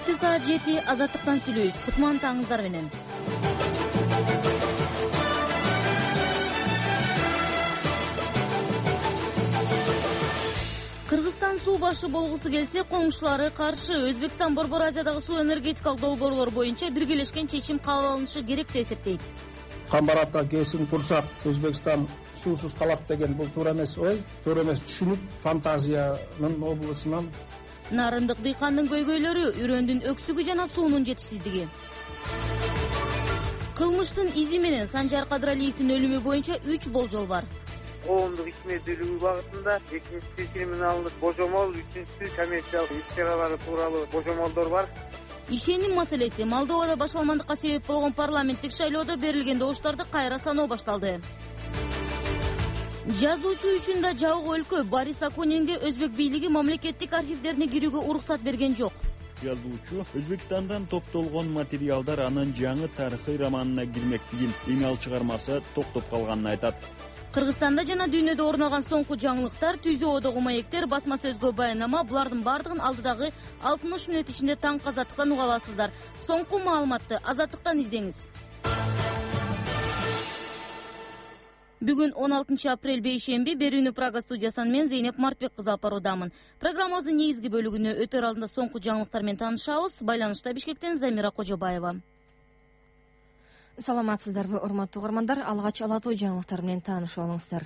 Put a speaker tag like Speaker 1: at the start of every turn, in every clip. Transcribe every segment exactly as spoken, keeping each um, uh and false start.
Speaker 1: Эртең саат жети азаттыктан сүйлөйбүз. Кутман таңыңыздар менен. Кыргызстан суу башы болгусу келсе, коңшулары каршы. Өзбекстан Борбор Азиядагы суу энергетикалык долбоорлор боюнча биргелешкен чечим кабыл алынышы керек деп эсептейт.
Speaker 2: Камбаратка кесиң турсак, Өзбекстан суусуз калат деген бул туура эмес ой, туура эмес түшүнүк, фантазиянын облусунан.
Speaker 1: Нарындык дыйкандын көйгөйлөрү, үрөндүн өксүгү жана суунун жетишсиздиги. Кылмыштын изи менен Санжар Кадыралиевдин өлүмү боюнча үч болжол бар.
Speaker 3: Коомдук ишмердүүлүгү багытында экинчиси криминалдык божомол, үчүнчүсү коммерциялык иш-чаралары тууралуу божомолдор бар.
Speaker 1: Ишеним маселеси. Молдовада башаламандыкка себеп болгон парламенттик шайлоодо берилген добуштарды кайра саноо башталды. Жазуучу үчүн да жабык өлкө. Борис Акунинге өзбек бийлиги мамлекеттик архивдерине кирүүгө уруксат берген жок.
Speaker 4: Жазуучу Өзбекстандан топтолгон материалдар анын жаңы тарыхый романына кирмектигин, эми ал чыгармасы токтоп калганын айтат.
Speaker 1: Кыргызстанда жана дүйнөдө орун алган соңку жаңылыктар, түзөөдөгү маектер, басма сөзгө баяннама, булардын бардыгын алдыдагы алтымыш мүнөт ичинде таңкы азаттыктан уга аласыздар. Соңку маалыматты азаттыктан издеңиз. Бүгүн он алтынчы апрель бейшемби, берүүнү Прага студиясынан мен Зейнеп Мартбек кызы алып баруудамын. Программабыздын негизги бөлүгүнө өтөр алдында соңку жаңылыктар менен таанышабыз. Байланышта Бишкектен Замира Кожобаева.
Speaker 5: Саламатсыздарбы, урматтуу угармандар? Алгач ала тоо жаңылыктар менен таанышып алыңыздар.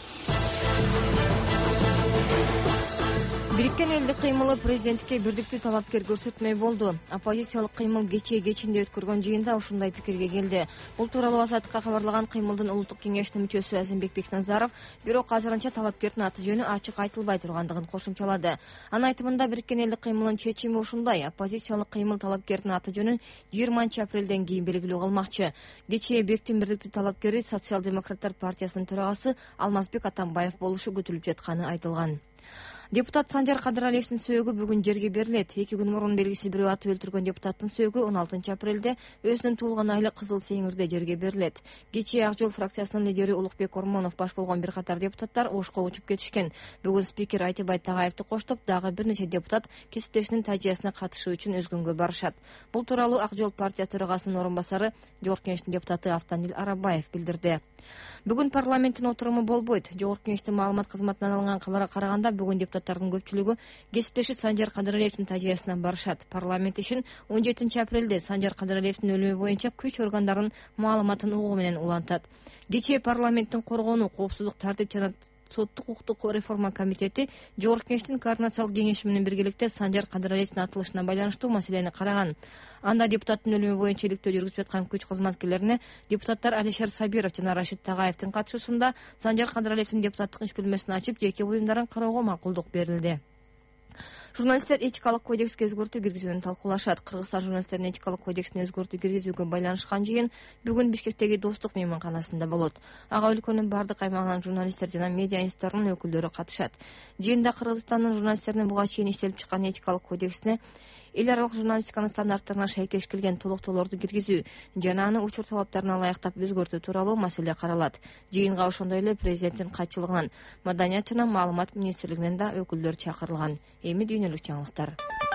Speaker 5: Бириккен элдик кыймылы президентке бирдиктүү талапкер көрсөтмөй болду. Оппозициялык кыймыл кечээ кечинде өткөргөн жыйында ушундай пикирге келди. Бул тууралуу Азаттыкка кабарлаган кыймылдын улуттук кеңешинин мүчөсү Азимбек Бекназаров, бирок азырынча талапкердин аты жөнү ачык айтылбай тургандыгын кошумчалады. Анын айтымында Бириккен элдик кыймылынын чечими ушундай: оппозициялык кыймыл талапкердин аты жөнүн жыйырманчы апрелден кийин белгилөө кылмакчы. Кечээ Бектин бирдиктүү талапкери Социал-демократтар партиясынын төрагасы Алмазбек Атамбаев болушу күтүлүп жатканы айтылган. Депутат Санжар Кадыралиевдин сөөгү бүгүн жерге берилет. Эки күн мурун белгисиз бирөө атып өлтүргөн депутаттын сөөгү он алтынчы апрелде өзүнүн туулган айылы Кызыл Сеңирде жерге берилет. Кечээ Ак жол фракциясынын лидери Улукбек Ормонов баш болгон бир катар депутаттар Ошко учуп кетишкен. Бүгүн спикер Айтыбай Тагаевди коштоп, дагы бир нече депутат кесиптешинин тажыясына катышуу үчүн өзгөнгө барышат. Бул тууралуу Ак жол партия төрагасынын орун басары, Жогорку Кеңештин депутаты Автандил Арабаев билдирди. Бүгүн парламенттин отуруму болбойт. Жогорку Кеңештин маалымат кызматынан алынган кабарга караганда, бүгүн депутаттардын көпчүлүгү кесиптеши Санжар Кадыралиевдин тажыясына барышат. Парламент ишин он жетинчи апрелде Санжар Кадыралиевдин өлүмү боюнча күч органдарынын маалыматын угуу менен улантат. Кечээ парламенттин коргонуу, коопсуздук, тартип жана соттук укуктук реформа комитети Жогорку Кеңештин координациялык кеңеши менен биргеликте Санжар Кадыралиевдин атылышына байланыштуу маселени караган. Анда депутаттын өлүмү боюнча иликтөө жүргүзүп жаткан күч кызматкерлерине депутаттар Алишер Сабиров жана Рашид Тагаевдин катышуусунда Санжар Кадыралиевдин депутаттык иш бөлмөсүн ачып, жеке буюмдарын кароого макулдук берилди. Журналисттер этикалык кодекске өзгөртүү киргизүүнү талкуулашат. Кыргызстан журналисттеринин этикалык кодексине өзгөртүү киргизүүгө байланышкан жыйын бүгүн Бишкектеги Достук мейманканасында болот. Ага өлкөнүн бардык аймагынан журналисттер жана медиа институттарынын өкүлдөрү катышат. Жыйында Кыргызстандын журналисттеринин буга чейин иштелип чыккан этикалык кодексине эл аралык журналистиканын стандарттарына шайкеш келген толуктоолорду киргизүү жана аны учур талаптарына ылайыктап өзгөртүү тууралуу маселе каралат. Жыйынга ошондой эле президенттин катчылыгынан, Маданият жана маалымат министрлигинен да өкүлдөр чакырылган. Эми дүйнөлүк жаңылыктар.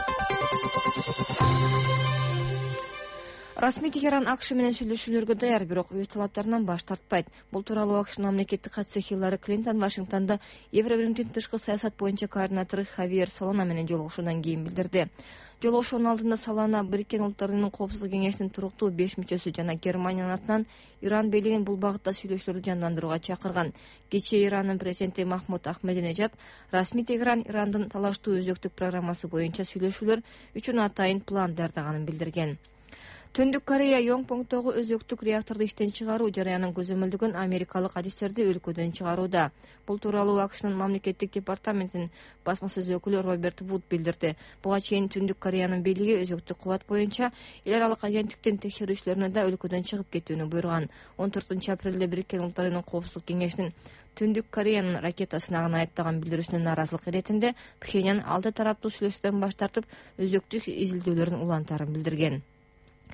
Speaker 5: Расмий Техеран АКШ менен сүйлөшүүлөргө даяр, бирок өз талаптарынан баш тартпайт. Бул тууралуу АКШнын мамлекеттик катчысы Хиллари Клинтон Вашингтондо Евробиримдин тышкы саясат боюнча координатору Хавьер Солана менен жолугушуудан кийин билдирди. Жолугушуунун алдында Солана Бириккен Улуттар Коопсуздук кеңешинин туруктуу беш мүчөсү жана Германиянын атынан Иран бийлигин бул багытта сүйлөшүүлөрдү жандандырууга чакырган. Кечээ Ирандын президенти Махмуд Ахмединежад Расмий Техеран Ирандын талаштуу өзөктүк программасы боюнча сүйлөшүүлөр үчүн атайын план даярдаганын билдирген. Түндүк Корея Йонгпонгдогу өзөктүк реакторду иштен чыгаруу жараянын көзөмөлдөгөн америкалык адистерди өлкөдөн чыгарууда. Бул тууралуу АКШнын мамлекеттик департаментинин басма сөз өкүлү Роберт Вуд билдирди. Буга чейин Түндүк Кореянын бийлиги өзөктүк кубат боюнча эл аралык агенттиктин текшерүүчүлөрүнө да өлкөдөн чыгып кетүүнү буйруган. он төртүнчү апрелде Бириккен Улуттар Коопсуздук кеңешинин Түндүк Кореянын ракета сынагын айыптаган билдирүүсүнө нааразылык иретинде Пхеньян алты тараптуу сүйлөшүүдөн баш тартып өзөктүк изилдөөлөрүн улантаарын билдирген.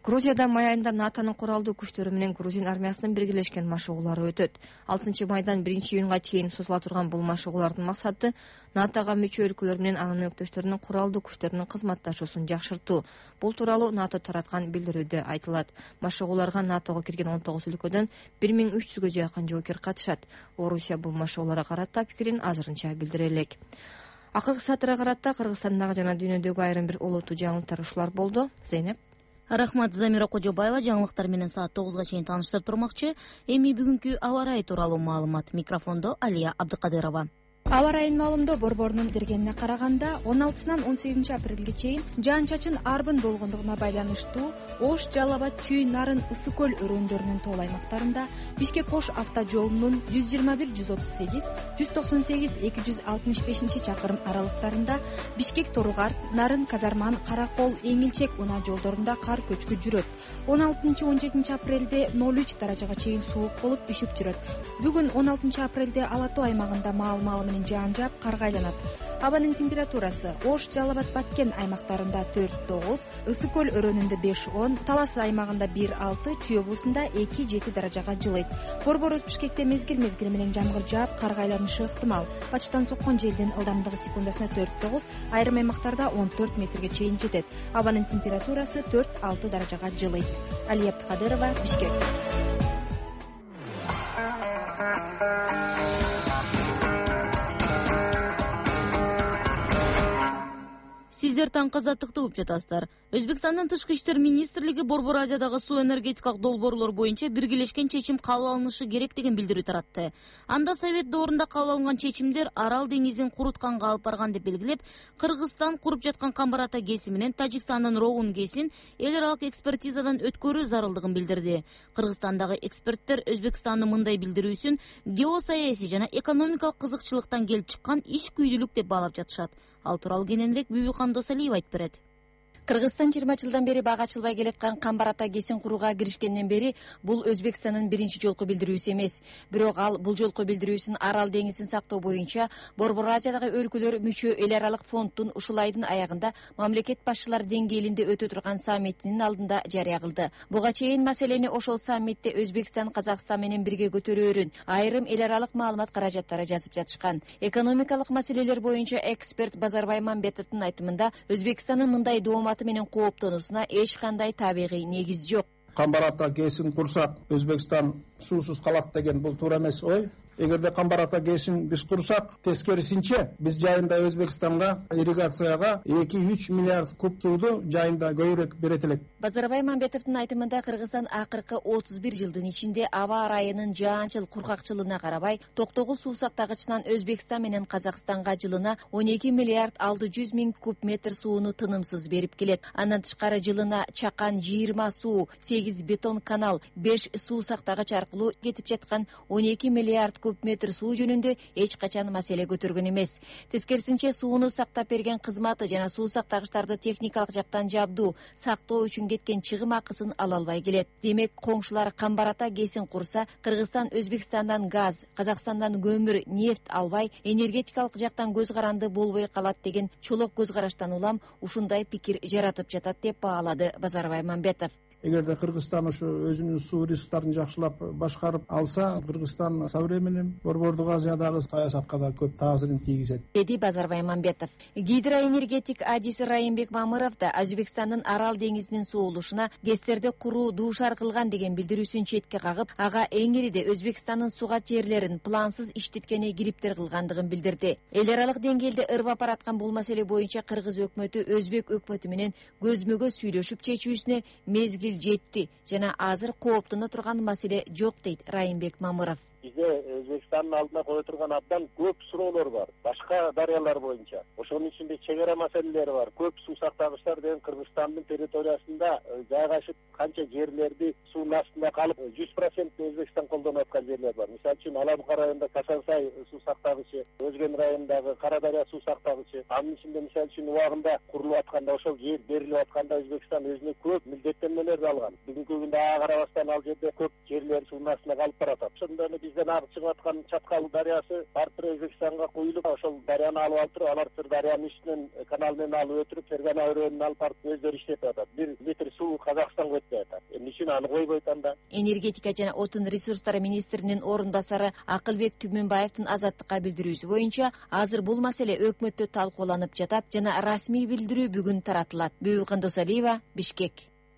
Speaker 5: Грузияда май айында НАТОнун куралдуу күчтөрү менен грузин армиясынын биргелешкен машыгуулары өтөт. алтынчы майдан биринчи июнга чейин созула турган бул машыгуулардын максаты НАТОга мүчө өлкөлөр менен анын өнөктөштөрүнүн куралдуу күчтөрүнүн кызматташуусун жакшыртуу. Бул тууралуу НАТО тараткан билдирүүдө айтылат. Машыгууларга НАТОго кирген он тогуз өлкөдөн бир миң үч жүзгө жакын жоокер катышат. Орусия бул машыгууларга карата пикирин азырынча билдире элек. Акыркы саатырга карата Кыргызстандагы жана дүйнөдөгү айрым бир олуттуу жаңылыктар ушулар болду. Зейнеп.
Speaker 1: Рахмат, Замира Кожобаева жаңылыктар менен саат тогузга чейин тааныштырып турмакчы. Эми бүгүнкү аба ырайы тууралуу маалымат. Микрофондо Алия Абдыкадырова.
Speaker 6: Аба ырайын маалымдоо борборунун билдиргенине караганда он алтысынан он сегизинчи апрелге чейин жаан чачын арбын болгондугуна байланыштуу Ош, Жалал Абад, Чүй, Нарын, Ысык көл өрөөндөрүнүн тоо аймактарында Бишкек Ош автожолунун жүз жыйырма бир жүз отуз сегиз, жүз токсон сегиз эки жүз алтымыш бешинчи чакырым аралыктарында Бишкек Торугар, Нарын, Казарман, Каракол, Эңилчек унаа жолдорунда кар көчкү жүрөт. он алтынчы он жетинчи апрелде ноль үч даражага чейин суук болуп үшүк жүрөт. Бүгүн он алтынчы апрелде Ала Тоо аймагында маал-маалы менен жаан жаап карга айланат. Абанын температурасы Ош, Жалал Абад, Баткен аймактарында төрт тогуз, Ысык көл өрөөнүндө беш он, Талас аймагында бир алты, Чүй облусунда эки жети даражага жылыйт. Борбор Бишкекте мезгил-мезгили менен жамгыр жаап карга айланышы ыктымал. Бачтан соккон желдин ылдамдыгы секундасына төрт тогуз, айрым аймактарда он төрт метрге чейин жетет. Абанын температурасы төрт алты даражага жылыйт. Алия Абдыкадырова, Бишкек.
Speaker 1: Сиздер таңкы азаттыкты угуп жатасыздар. Өзбекстандын тышкы иштер министрлиги Борбор Азиядагы суу энергетикалык долбоорлор боюнча биргелешкен чечим кабыл алынышы керек деген билдирүү таратты. Анда Совет доорунда кабыл алынган чечимдер Арал деңизин курутканга алып барган деп белгилеп, Кыргызстан куруп жаткан Камбар-Ата гээси менен Тажикстандын Рогун гээсин эл аралык экспертизадан өткөрүү зарылдыгын билдирди. Кыргызстандагы эксперттер Өзбекстандын мындай билдирүүсүн геосаясий жана экономикалык кызыкчылыктан келип чыккан ич күйдүлүк деп баалап жатышат. Ал тууралуу кененирээк Бүбүкан Досалиев айтып берет.
Speaker 7: Кыргызстан жыйырма жылдан бери бага ачылбай келаткан Камбар-Ата гээсин курууга киришкенден бери бул Өзбекстандын биринчи жолку билдирүүсү эмес. Бирок ал бул жолку билдирүүсүн Арал деңизин сактоо боюнча Борбор Азиядагы өлкөлөр мүчө эл аралык фонддун ушул айдын аягында мамлекет башчылары деңгээлинде өтө турган саммитинин алдында жарыя кылды. Буга чейин маселени ошол саммитте Өзбекстан Казакстан менен бирге көтөрөөрүн айрым эл аралык маалымат каражаттары жазып жатышкан. Экономикалык маселелер боюнча эксперт Базарбай Мамбетовдун айтымында Өзбекстандын мындай дооматы менен кооптонуусуна эч кандай табигый негиз жок.
Speaker 2: Камбар-Ата гээсин курсак Өзбекстан суусуз калат деген бул туура эмес ой. Эгерде Камбар-Ата гээсин биз курсак, тескерисинче биз жайында Өзбекстанга ирригацияга эки үч миллиард куб сууду жайында көбүрөөк берет элек.
Speaker 7: Базарбай Мамбетовдун айтымында Кыргызстан акыркы отуз бир жылдын ичинде аба ырайынын жаанчыл кургакчылыгына карабай токтогул суу сактагычынан Өзбекстан менен Казакстанга жылына он эки миллиард алты жүз миң куб метр сууну тынымсыз берип келет. Андан тышкары жылына чакан жыйырма суу, сегиз бетон канал, беш суу сактагыч аркылуу кетип жаткан он эки миллиард куб метр суу жөнүндө эч качан маселе көтөргөн эмес. Тескерисинче сууну сактап берген кызматы жана суу сактагычтарды техникалык жактан жабдуу, сактоо үчүн кеткен чыгым акысын ала албай келет. Демек, коңшулар Камбар-Ата гээсин курса, Кыргызстан Өзбекстандан газ, Казакстандан көмүр, нефть албай, энергетикалык жактан көз каранды болбой калат деген чолок көз караштан улам ушундай пикир жаратып жатат деп баалады Базарбай Мамбетов.
Speaker 2: Эгерде Кыргызстан ушу өзүнүн суу ресурстарын жакшылап башкарып алса, Кыргызстан современный Борбордук Азиядагы саясатка да көп таасирин тийгизет,
Speaker 7: деди Базарбай Мамбетов. Гидроэнергетик адиси Райымбек Мамыров да Өзбекстандын Арал деңизинин суулушуна ГЭСтерди куруу дуушар кылган деген билдирүүсүн четке кагып, ага эңириде Өзбекстандын сугат жерлерин плансыз иштеткени кириптер кылгандыгын билдирди. Эл аралык деңгээлде ырбап бараткан бул маселе боюнча Кыргыз өкмөтү Өзбек өкмөтү менен көзмө көз сүйлөшүп чечүүсүнө мезгил жетти жана азыр кооптоно турган маселе жок дейт Райымбек Мамыров.
Speaker 8: Бизде Өзбекстандын алдына кое турган абдан көп суроолор бар. Башка дарыялар боюнча. Ошонун ичинде чек ара маселелери бар. Көп суу сактагычтар деген Кыргызстандын территориясында жайгашып, канча жерлерди суунун астында калып, жүз процент Өзбекстан колдонуп аткан жерлер бар. Мисалы үчүн Алабука районунда Касансай суу сактагычы, Өзген районундагы Кара Дарыя суу сактагычы, анын ичинде мисалы үчүн убагында курулуп атканда, ошол жер берилип атканда Өзбекстан өзүнө көп милдеттенмелерди алган. Бүгүнкү күндө ага карабастан ал жерде көп жерлер суунун астында калып баратат. Ошондо биз бизден агып чыгып аткан Чаткал дарыясы ар түрү Өзбекстанга куюлуп, ошол дарыяны алып алып туруп, алар Сыр дарыянын үстүнөн канал менен алып өтүрүп, Фергана өрөөнүн алып барып өздөрү иштетип атат. Бир литр суу Казакстанга өтпөй атат. Эмне үчүн аны койбойт анда?
Speaker 7: Энергетика жана отун ресурстары министринин орун басары Акылбек Түмөнбаевдин Азаттыкка билдирүүсү боюнча, азыр бул маселе өкмөттө талкууланып жатат жана расмий билдирүү бүгүн таратылат. Бүйүкан Досалиева, Бишкек.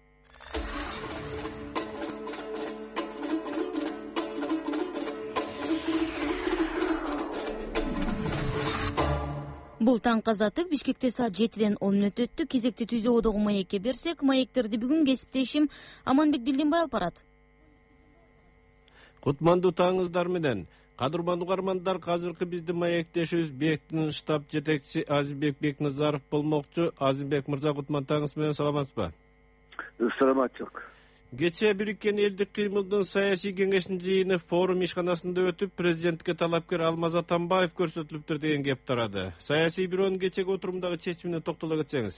Speaker 1: Бул таңкы азаттык Бишкекте саат жетиден он мүнөт өттү. Кезекти Түзүү одогу маекке берсек, маектерди бүгүн кесиптешим Аманбек Дилдинбай алып барат.
Speaker 9: Кутмандуу таңыңыздар менен. Кадырман угармандар, азыркы биздин маектешибиз Бектин штаб жетекчиси Азимбек Бекназаров болмокчу. Азимбек мырза, кутман таңыңыз менен, саламатсызбы?
Speaker 10: Саламатчылык.
Speaker 9: Кечээ Бириккен элдик кыймылдын саясий кеңешинин жыйыны форум ишканасында өтүп, президентке талапкер Алмаз Атамбаев көрсөтүлүптүр деген кеп тарады. Саясий бюронун кечеги отурумдагы чечимине токтоло кетсеңиз.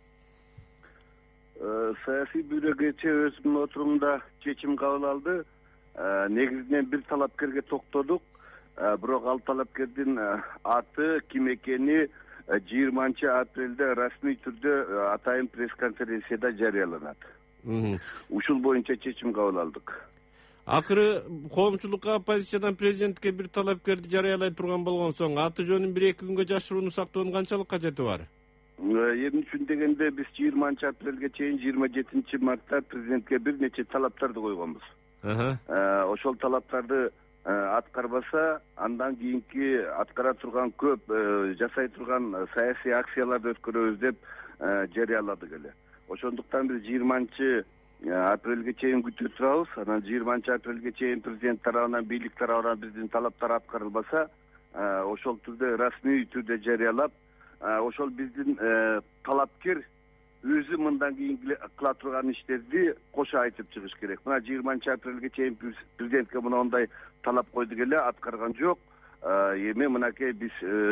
Speaker 10: Саясий бюро кечээ өзүнүн отурумунда чечим кабыл алды. Негизинен бир талапкерге токтодук. Бирок ал талапкердин аты, ким экени жыйырманчы апрелде расмий түрдө атайын пресс-конференцияда жарыяланат. Ушул боюнча чечим кабыл алдык.
Speaker 9: Акыры коомчулукка оппозициядан президентке бир талапкерди жарыялай турган болгон соң, аты жөнүн бир эки күнгө жашырууну сактоонун канчалык кажети бар?
Speaker 10: Эмне үчүн дегенде, биз жыйырманчы апрелге чейин жыйырма жетинчи мартта президентке бир нече талаптарды койгонбуз. Ошол талаптарды аткарбаса, андан кийинки аткара турган көп, жасай турган саясий акцияларды өткөрөбүз деп жарыяладык эле. Ошондуктан биз жыйырманчы апрелге чейин күтүп турабыз. Анан жыйырманчы апрелге чейин президент тарабынан, бийлик тарабынан биздин талаптар аткарылбаса, ошол түрдө расмий түрдө жарыялап, ошол биздин талапкер өзү мындан кийин кыла турган иштерди кошо айтып чыгыш керек. Мына жыйырманчы апрелге чейин президентке мындай талап койдук эле, аткарган жок. Эми мынакей биз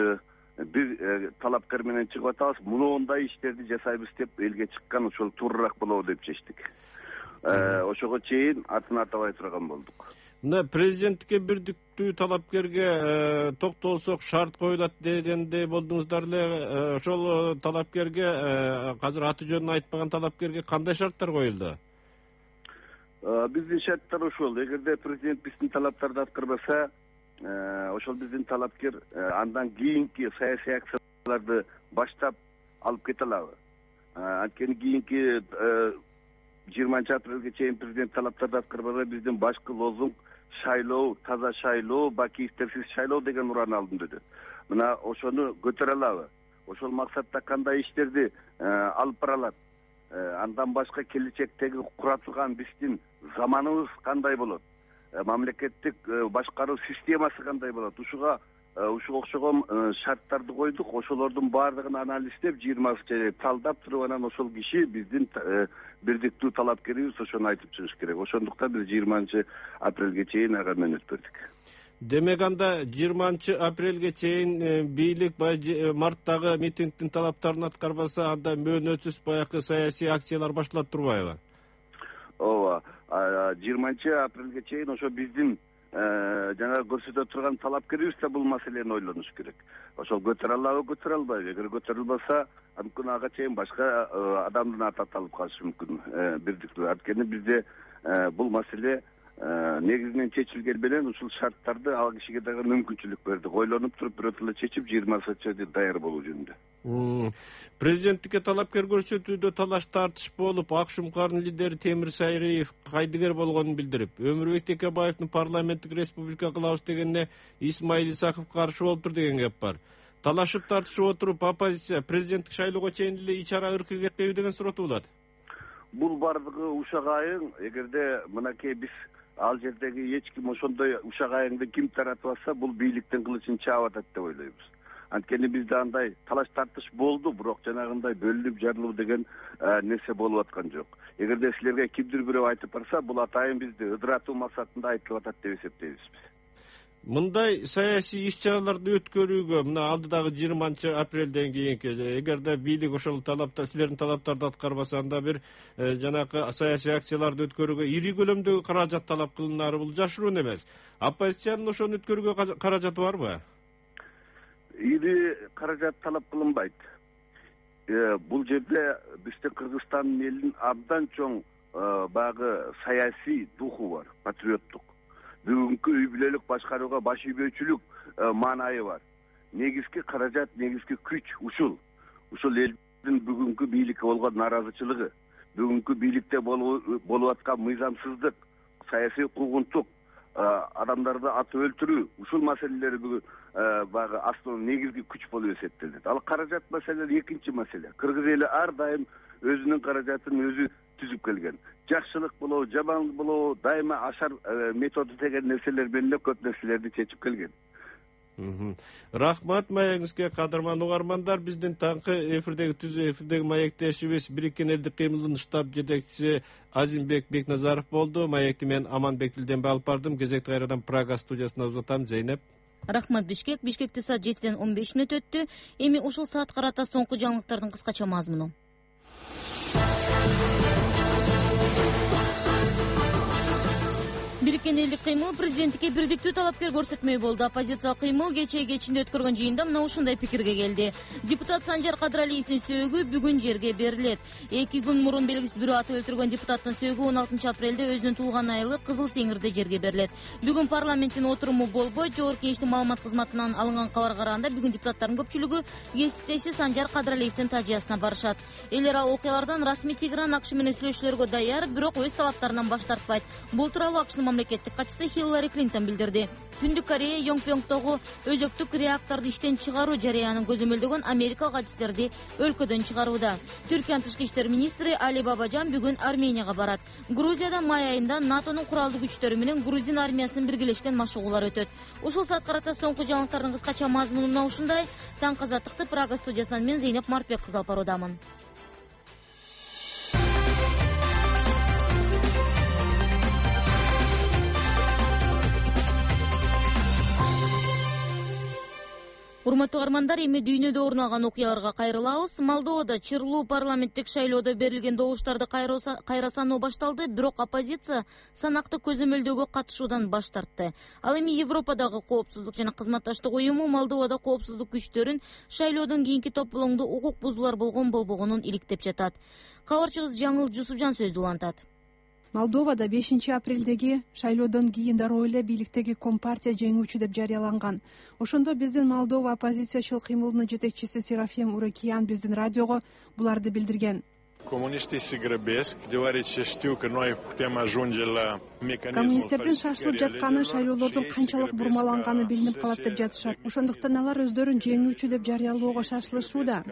Speaker 10: бир талапкер менен чыгып атабыз, мындай иштерди жасайбыз деп элге чыккан, ошол туурураак болобу деп чечтик. Ошого чейин атын атабай турган болдук.
Speaker 9: Мына президенттикке бирдиктүү талапкерге токтолсок шарт коюлат дегендей болдуңуздар эле. Ошол талапкерге, азыр аты жөнүн айтпаган талапкерге кандай шарттар коюлду?
Speaker 10: Биздин шарттар ошол. Эгерде президент биздин талаптарды аткарбаса, ошол биздин талапкер андан кийинки саясий акцияларды баштап алып кете алабы. Анткени кийинки жыйырманчы апрелге чейин президент талаптарды аткарбаса, биздин башкы лозунг шайлоо, таза шайлоо, бакиевтерсиз шайлоо деген урааны алдында. Мына ошону көтөрө алабы. Ошол максатта кандай иштерди алып бара алат. Андан башка келечектеги кура турган биздин заманыбыз кандай болот? Мамлекеттик башкаруу системасы кандай болот? Ушуга ушуга окшогон шарттарды койдук. Ошолордун баардыгын анализдеп, жыйырмасынчы талдап туруп, анан ошол киши биздин бирдиктүү талапкерибиз, ошону айтып чыгыш керек. Ошондуктан биз жыйырманчы апрелге чейин ага мөөнөт бердик.
Speaker 9: Демек анда жыйырманчы апрелге чейин бийлик марттагы митингдин талаптарын аткарбаса, анда мөөнөтсүз баягы саясий акциялар башталат турбайбы?
Speaker 10: Ооба, жыйырманчы апрелге чейин ошо биздин жана көрсөтө турган талапкерибиз да бул маселени ойлонуш керек. Ошол көтөрө алабы, көтөрө албайбы? Эгер көтөрүлбөсө, мүмкүн ага чейин башка адамдын аты аталып калышы мүмкүн. Бирдиктүү. Анткени бизде бул маселе негизинен чечилген менен ушул шарттарды ал кишиге дагы мүмкүнчүлүк бердик. Ойлонуп туруп бирөтөлө чечип жыйырмасынчы даяр болуу жөнүндө.
Speaker 9: Президенттикке талапкер көрсөтүүдө талаш тартыш болуп, Ак Шумкардын лидери Темир Сайриев кайдыгер болгонун билдирип, Өмүрбек Текебаевдин парламенттик республика кылабыз дегенине Исмаил Исаков каршы болуптур деген кеп бар. Талашып тартышып отуруп, оппозиция президенттик шайлоого чейин эле ичара ыркы кетпейби деген суроо туулат.
Speaker 10: Бул бардыгы ушак айың. Эгерде мынакей биз ал жердеги эч ким ошондой ушак айыңды ким таратып атса, бул бийликтин кылычын чаап атат деп ойлойбуз. Анткени бизде андай талаш тартыш болду, бирок жанагындай бөлүнүп жарылуу деген нерсе болуп аткан жок. Эгерде силерге кимдир бирөө айтып барса, бул атайын бизди ыдыратуу максатында айтылып атат деп эсептейбиз биз.
Speaker 9: мындай саясий иш-чараларды өткөрүүгө мына алдыдагы жыйырманчы апрелден кийинки эгерде бийлик ошол талапта силердин талаптарды аткарбаса анда бир жанакы саясий акцияларды өткөрүүгө ири көлөмдөгү каражат талап кылынары бул жашыруун эмес. Оппозициянын ошону өткөрүүгө каражаты барбы?
Speaker 10: Ири каражат талап кылынбайт. Бул жерде биздин Кыргызстандын элинин абдан чоң багы саясий духу бар, патриоттук. Бүгүнкү үй бүлөлүк башкарууга баш ийбөөчүлүк маанайы бар. Негизги каражат, негизги күч ушул. Ушул элдин бүгүнкү бийликке болгон нааразычылыгы, бүгүнкү бийликте болуп аткан мыйзамсыздык, саясий куугунтук, адамдарды атып өлтүрүү, ушул маселелер бүгүн багы основной негизги күч болуп эсептелет. Ал каражат маселеси экинчи маселе. Кыргыз эли ар дайым өзүнүн каражатын өзү түзүп келген. Жакшылык болобу, жамандык болобу, дайыма ашар методу деген нерселер менен көп нерселерди чечип келген.
Speaker 9: Рахмат маегиңизге, кадырман угармандар. Биздин таңкы эфирдеги түзүү эфирдеги маектешибиз Бириккен элдик кыймылдын штаб жетекчиси Азимбек Бекназаров болду. Маекти мен Аманбек Тилденбек алып бардым. Кезекти кайрадан Прага студиясына узатам. Зейнеп.
Speaker 1: Рахмат Бишкек. Бишкекте саат жетиден он беш мүнөт өттү. Эми ушул саат карата соңку жаңылыктардын кыскача мазмуну. Бириккен элдик кыймыл президенттикке бирдиктүү талапкер көрсөтмөй болду. Оппозициялык кыймыл кечээ кечинде өткөргөн жыйында мына ушундай пикирге келди. Депутат Санжар Кадралиевдин сөөгү бүгүн жерге берилет. Эки күн мурун белгисиз бирөө атып өлтүргөн депутаттын сөөгү он алтынчы апрелде өзүнүн туулган айылы Кызыл Сеңирде жерге берилет. Бүгүн парламенттин отуруму болбой, Жогорку Кеңештин маалымат кызматынан алынган кабарга караганда бүгүн депутаттардын көпчүлүгү кесиптеши Санжар Кадралиевдин тажыясына барышат. Элер ал окуялардан расмий Тегеран АКШ менен сүйлөшүүлөргө даяр, бирок өз талаптарынан баш тартпайт. Бул тууралуу АКШнын мамлекеттик катчысы Хиллари Клинтон билдирди. Түндүк Корея Йонгпёнгдогу өзөктүк реакторду иштен чыгаруу жарыянын көзөмөлдөгөн америкалык адистерди өлкөдөн чыгарууда. Түркиянын тышкы иштер министри Али Бабажан бүгүн Арменияга барат. Грузияда май айында НАТОнун куралдуу күчтөрү менен грузин армиясынын биргелешкен машыгуулары өтөт. Ушул саат карата соңку жаңылыктардын кыскача мазмуну ушундай. Таңкы азаттыкты Прага студиясынан мен Зейнеп Мартбек кызы алып баруудамын. Урматтуу угармандар, эми дүйнөдө орун алган окуяларга кайрылабыз. Молдовада чырлуу парламенттик шайлоодо берилген добуштарды кайра саноо башталды, бирок оппозиция санакты көзөмөлдөөгө катышуудан баш тартты. Ал эми Европадагы коопсуздук жана кызматташтык уюму Молдовада коопсуздук күчтөрүн шайлоодон кийинки тополоңдо укук бузуулар болгон болбогонун иликтеп жатат. Кабарчыбыз Жаңыл Жусупжан сөздү улантат.
Speaker 11: Молдовада бешинчи апрелдеги шайлоодон кийин дароо эле бийликтеги Компартия жеңүүчү деп жарыяланган. Ошондо биздин Молдова оппозициячыл кыймылдын жетекчиси Серафим Уракиян биздин радиого буларды билдирген. Коммунисттердин шашылып жатканы шайлоолордун канчалык бурмаланганы билинип калат деп жатышат. Ошондуктан алар өздөрүн жеңүүчү деп жарыялоого шашылышууда.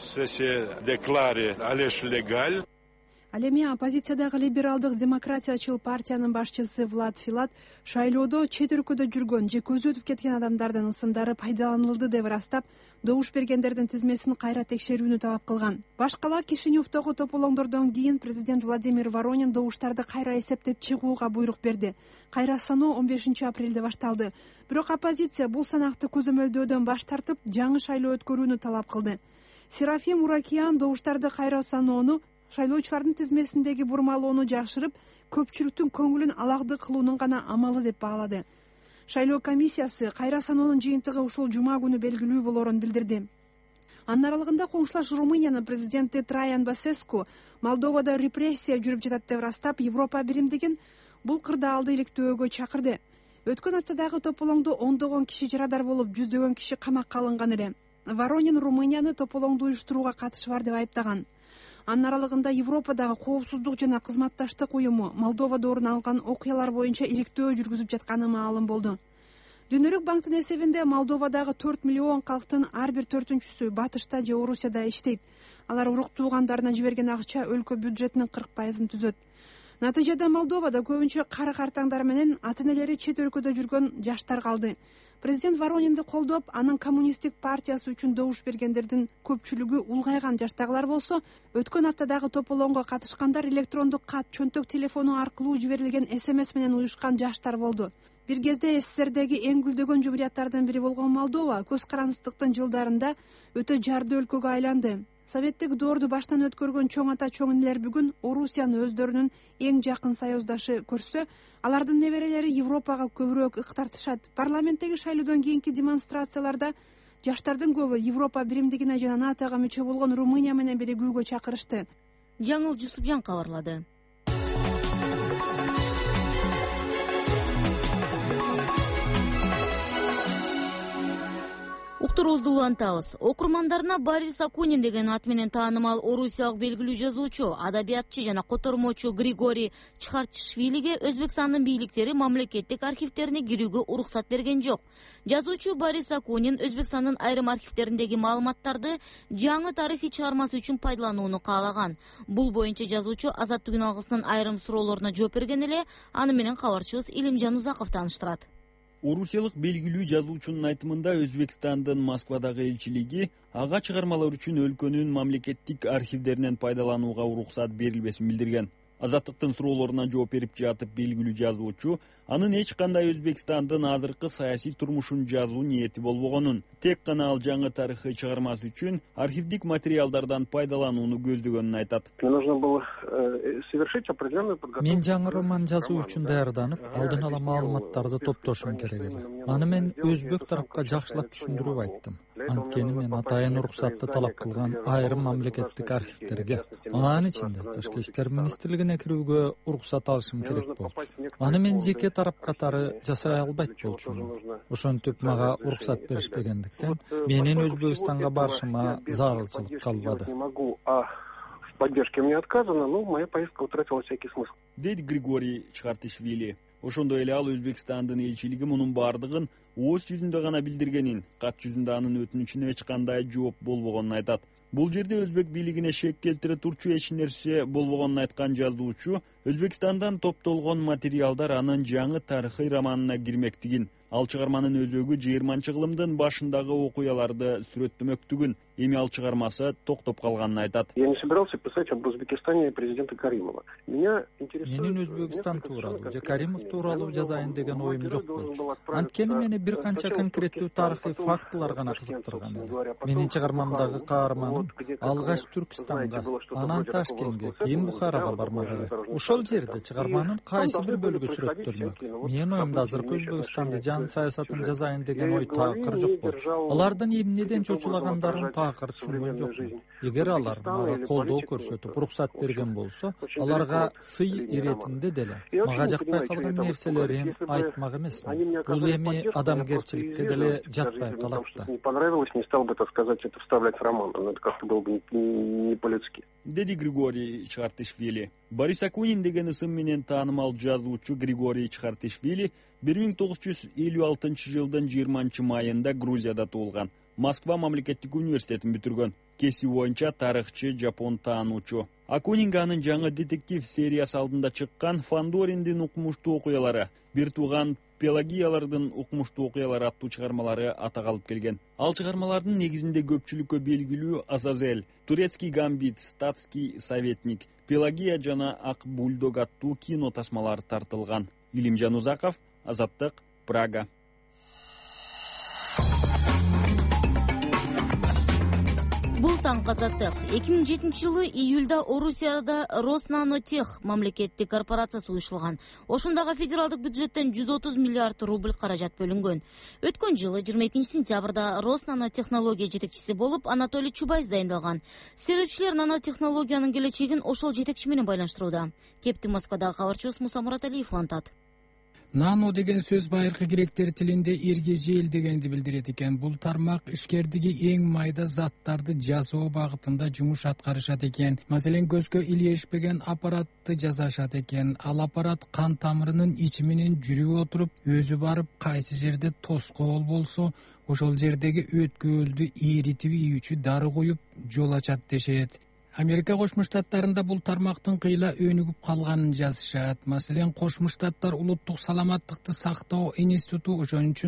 Speaker 11: Ал эми оппозициядагы либералдык демократиячыл партиянын башчысы Влад Филат шайлоодо чет өлкөдө жүргөн же көзү өтүп кеткен адамдардын ысымдары пайдаланылды деп ырастап, добуш бергендердин тизмесин кайра текшерүүнү талап кылган. Башкала Кишиневдогу тополоңдордон кийин президент Владимир Воронин добуштарды кайра эсептеп чыгууга буйрук берди. Кайра саноо он бешинчи апрелде башталды. Бирок оппозиция бул санакты көзөмөлдөөдөн баш тартып, жаңы шайлоо өткөрүүнү талап кылды. Серафим Уракиян добуштарды кайра саноону шайлоочулардын тизмесиндеги бурмалоону жакшырып, көпчүлүктүн көңүлүн алагдык кылуунун гана амалы деп баалады. Шайлоо комиссиясы кайра саноонун жыйынтыгы ушул жума күнү белгилүү болоорун билдирди. Анын аралыгында коңшулаш Румыниянын президенти Траян Басеску Молдовада репрессия жүрүп жатат деп ырастап, Европа биримдигин бул кырдаалды иликтөөгө чакырды. Өткөн аптадагы тополоңдо ондогон киши жарадар болуп, жүздөгөн киши камакка алынган эле. Воронин Румынияны тополоңду уюштурууга катышы бар деп айыптаган. Анын аралыгында Европадагы коопсуздук жана кызматташтык уюму Молдовада орун алган окуялар боюнча иликтөө жүргүзүп жатканы маалым болду. Дүнөрүк банктын эсебинде Молдовадагы төрт миллион калктын ар бир төртүнчүсү Батышта же Орусияда иштейт. Алар урук туугандарына жиберген акча өлкө бюджетинин кырк пайызын түзөт. Натыйжада Молдовада көбүнчө кары картаңдар менен ата-энелери чет өлкөдө жүргөн жаштар калды. Президент Воронинди колдоп, анын коммунисттик партиясы үчүн добуш бергендердин көпчүлүгү улгайган жаштагылар болсо, өткөн аптадагы тополоңго катышкандар электрондук кат, чөнтөк телефону аркылуу жиберилген эс эм эс менен уюшкан жаштар болду. бир кезде СССРдеги эң гүлдөгөн жумурияттардын бири болгон Молдова көз карандысыздыктын жылдарында өтө жарды өлкөгө айланды. Советтик доорду баштан өткөргөн чоң ата чоң энелер бүгүн Орусияны өздөрүнүн эң жакын союздашы көрсө, алардын неберелери Европага көбүрөөк ык тартышат. Парламенттеги шайлоодон кийинки демонстрацияларда жаштардын көбү Европа биримдигине жана натога мүчө болгон Румыния менен биригүүгө чакырышты.
Speaker 1: Жаңыл Жусупжан кабарлады. Уктуруубузду улантабыз. Окурмандарына Борис Акунин деген ат менен таанымал орусиялык белгилүү жазуучу, адабиятчы жана котормочу Григорий Чхартишвилиге Өзбекстандын бийликтери мамлекеттик архивтерине кирүүгө уруксат берген жок. Жазуучу Борис Акунин Өзбекстандын айрым архивтериндеги маалыматтарды жаңы тарыхый чыгармасы үчүн пайдаланууну каалаган. Бул боюнча жазуучу Азаттык үн алгысынын айрым суроолоруна жооп берген эле, аны менен кабарчыбыз Илимжан Узаков тааныштырат.
Speaker 4: Орусиялык белгилүү жазуучунун айтымында Өзбекстандын Москвадагы элчилиги ага чыгармалар үчүн өлкөнүн мамлекеттик архивдеринен пайдаланууга уруксат берилбесин билдирген. Азаттыктын суроолоруна жооп берип жатып белгилүү жазуучу анын эч кандай Өзбекстандын азыркы саясий турмушун жазуу ниети болбогонун, тек гана ал жаңы тарыхый чыгармасы үчүн архивдик материалдардан пайдаланууну көздөгөнүн айтат.
Speaker 12: Мен жаңы роман жазуу үчүн даярданып, алдын ала маалыматтарды топтошум керек эле. Аны мен өзбек тарапка жакшылап түшүндүрүп айттым. Анткени мен атайын уруксатты талап кылган айрым мамлекеттик архивтерге, анын ичинде Ташкы иштер министрлигине кирүүгө уруксат алышым керек болчу. Аны мен жеке тарап катары жасай албайт болчумун. Ошентип мага уруксат беришпегендиктен менин Өзбекстанга барышыма зарылчылык калбады.
Speaker 8: Поддержке мне отказано, но моя поездка утратила всякий смысл.
Speaker 4: Дейт Григорий Чхартишвили. Ошондой эле ал Өзбекстандын элчилиги мунун бардыгын ооз жүзүндө гана билдиргенин, кат жүзүндө анын өтүнүчүнө эч кандай жооп болбогонун айтат. Бул жерде өзбек бийлигине шек келтире турчу эч нерсе болбогонун айткан жазуучу Өзбекстандан топтолгон материалдар анын жаңы тарыхый романына кирмектигин, ал чыгарманын өзөгү жыйырманчы кылымдын башындагы окуяларды сүрөттөмөктүгүн, эми ал чыгармасы токтоп калганын айтат.
Speaker 8: Я не собирался писать об Узбекистане президента Каримова. Меня интересует...
Speaker 12: Менин Өзбекстан тууралуу же Каримов тууралуу жазайын деген оюм жок болчу. Анткени мени бир канча конкреттүү тарыхый фактылар гана кызыктырган эле. Менин чыгармамдагы каарманым алгач Түркистанга, анан Ташкентке, кийин Бухарага бармак эле. Ошол жерде чыгарманын кайсы бир бөлүгү сүрөттөлмөк. Менин оюмда азыркы Өзбекстанды жан саясатын жазайын деген ой таакыр жок болчу. Алардын эмнеден чочулагандарын таакыр түшүнгөн жокмун. Эгер алар мага колдоо көрсөтүп уруксат берген болсо, аларга сый иретинде деле мага жакпай калган нерселерин айтмак эмесмин. Бул эми адамгерчиликке деле жатпай калат да.
Speaker 8: Не понравилось, не стал бы, так сказать, это вставлять в роман. Но это как-то было бы не по-людски.
Speaker 4: Деди Григорий Чхартишвили. Борис Акунин деген ысым менен таанымал жазуучу Григорий Чхартишвили бир миң тогуз жүз элүү алтынчы жылдын жыйырманчы майында Грузияда туулган. Москва мамлекеттик университетин бүтүргөн. Кесип боюнча тарыхчы, жапон таануучу. Акунинге анын жаңы детектив сериясы алдында чыккан Фандориндин укмуштуу окуялары, бир тууган Пелагиялардын укмуштуу окуялары аттуу чыгармалары атак алып келген. Ал чыгармалардын негизинде көпчүлүккө белгилүү Азазель, Турецкий гамбит, Статский советник, Пелагия жана Ак бульдог аттуу кино тасмалары тартылган. Илимжан Узаков, Азаттык, Прага.
Speaker 1: Бул таң Азаттык. эки миң жетинчи жылы июлда Орусияда Роснанотех мамлекеттик корпорациясы уюштурулган. Ошондагы федералдык бюджеттен жүз отуз миллиард рубль каражат бөлүнгөн. Өткөн жылы жыйырма экинчи сентябрда Роснанотехнология жетекчиси болуп Анатолий Чубайс дайындалган. Серепчилер нанотехнологиянын келечегин ошол жетекчи менен байланыштырууда. Кепти Москвадагы кабарчыбыз Муса Мураталиев улантат.
Speaker 13: Нано деген сөз байыркы гректер тилинде эрге жел дегенди билдирет экен. Бул тармак ишкердиги эң майда заттарды жасоо багытында жумуш аткарышат экен. Маселен, көзгө илешпеген аппаратты жасашат экен. Ал аппарат кан тамырынын ичи менен жүрүп отуруп, өзү барып кайсы жерде тоскоол болсо, ошол жердеги өткөөлдү эритип ийүүчү дары коюп жол ачат дешет. Америка Кошмо Штаттарында бул тармактын кыйла өнүгүп калганын жазышат. Маселен, Кошмо Штаттар улуттук саламаттыкты сактоо институту ошон үчүн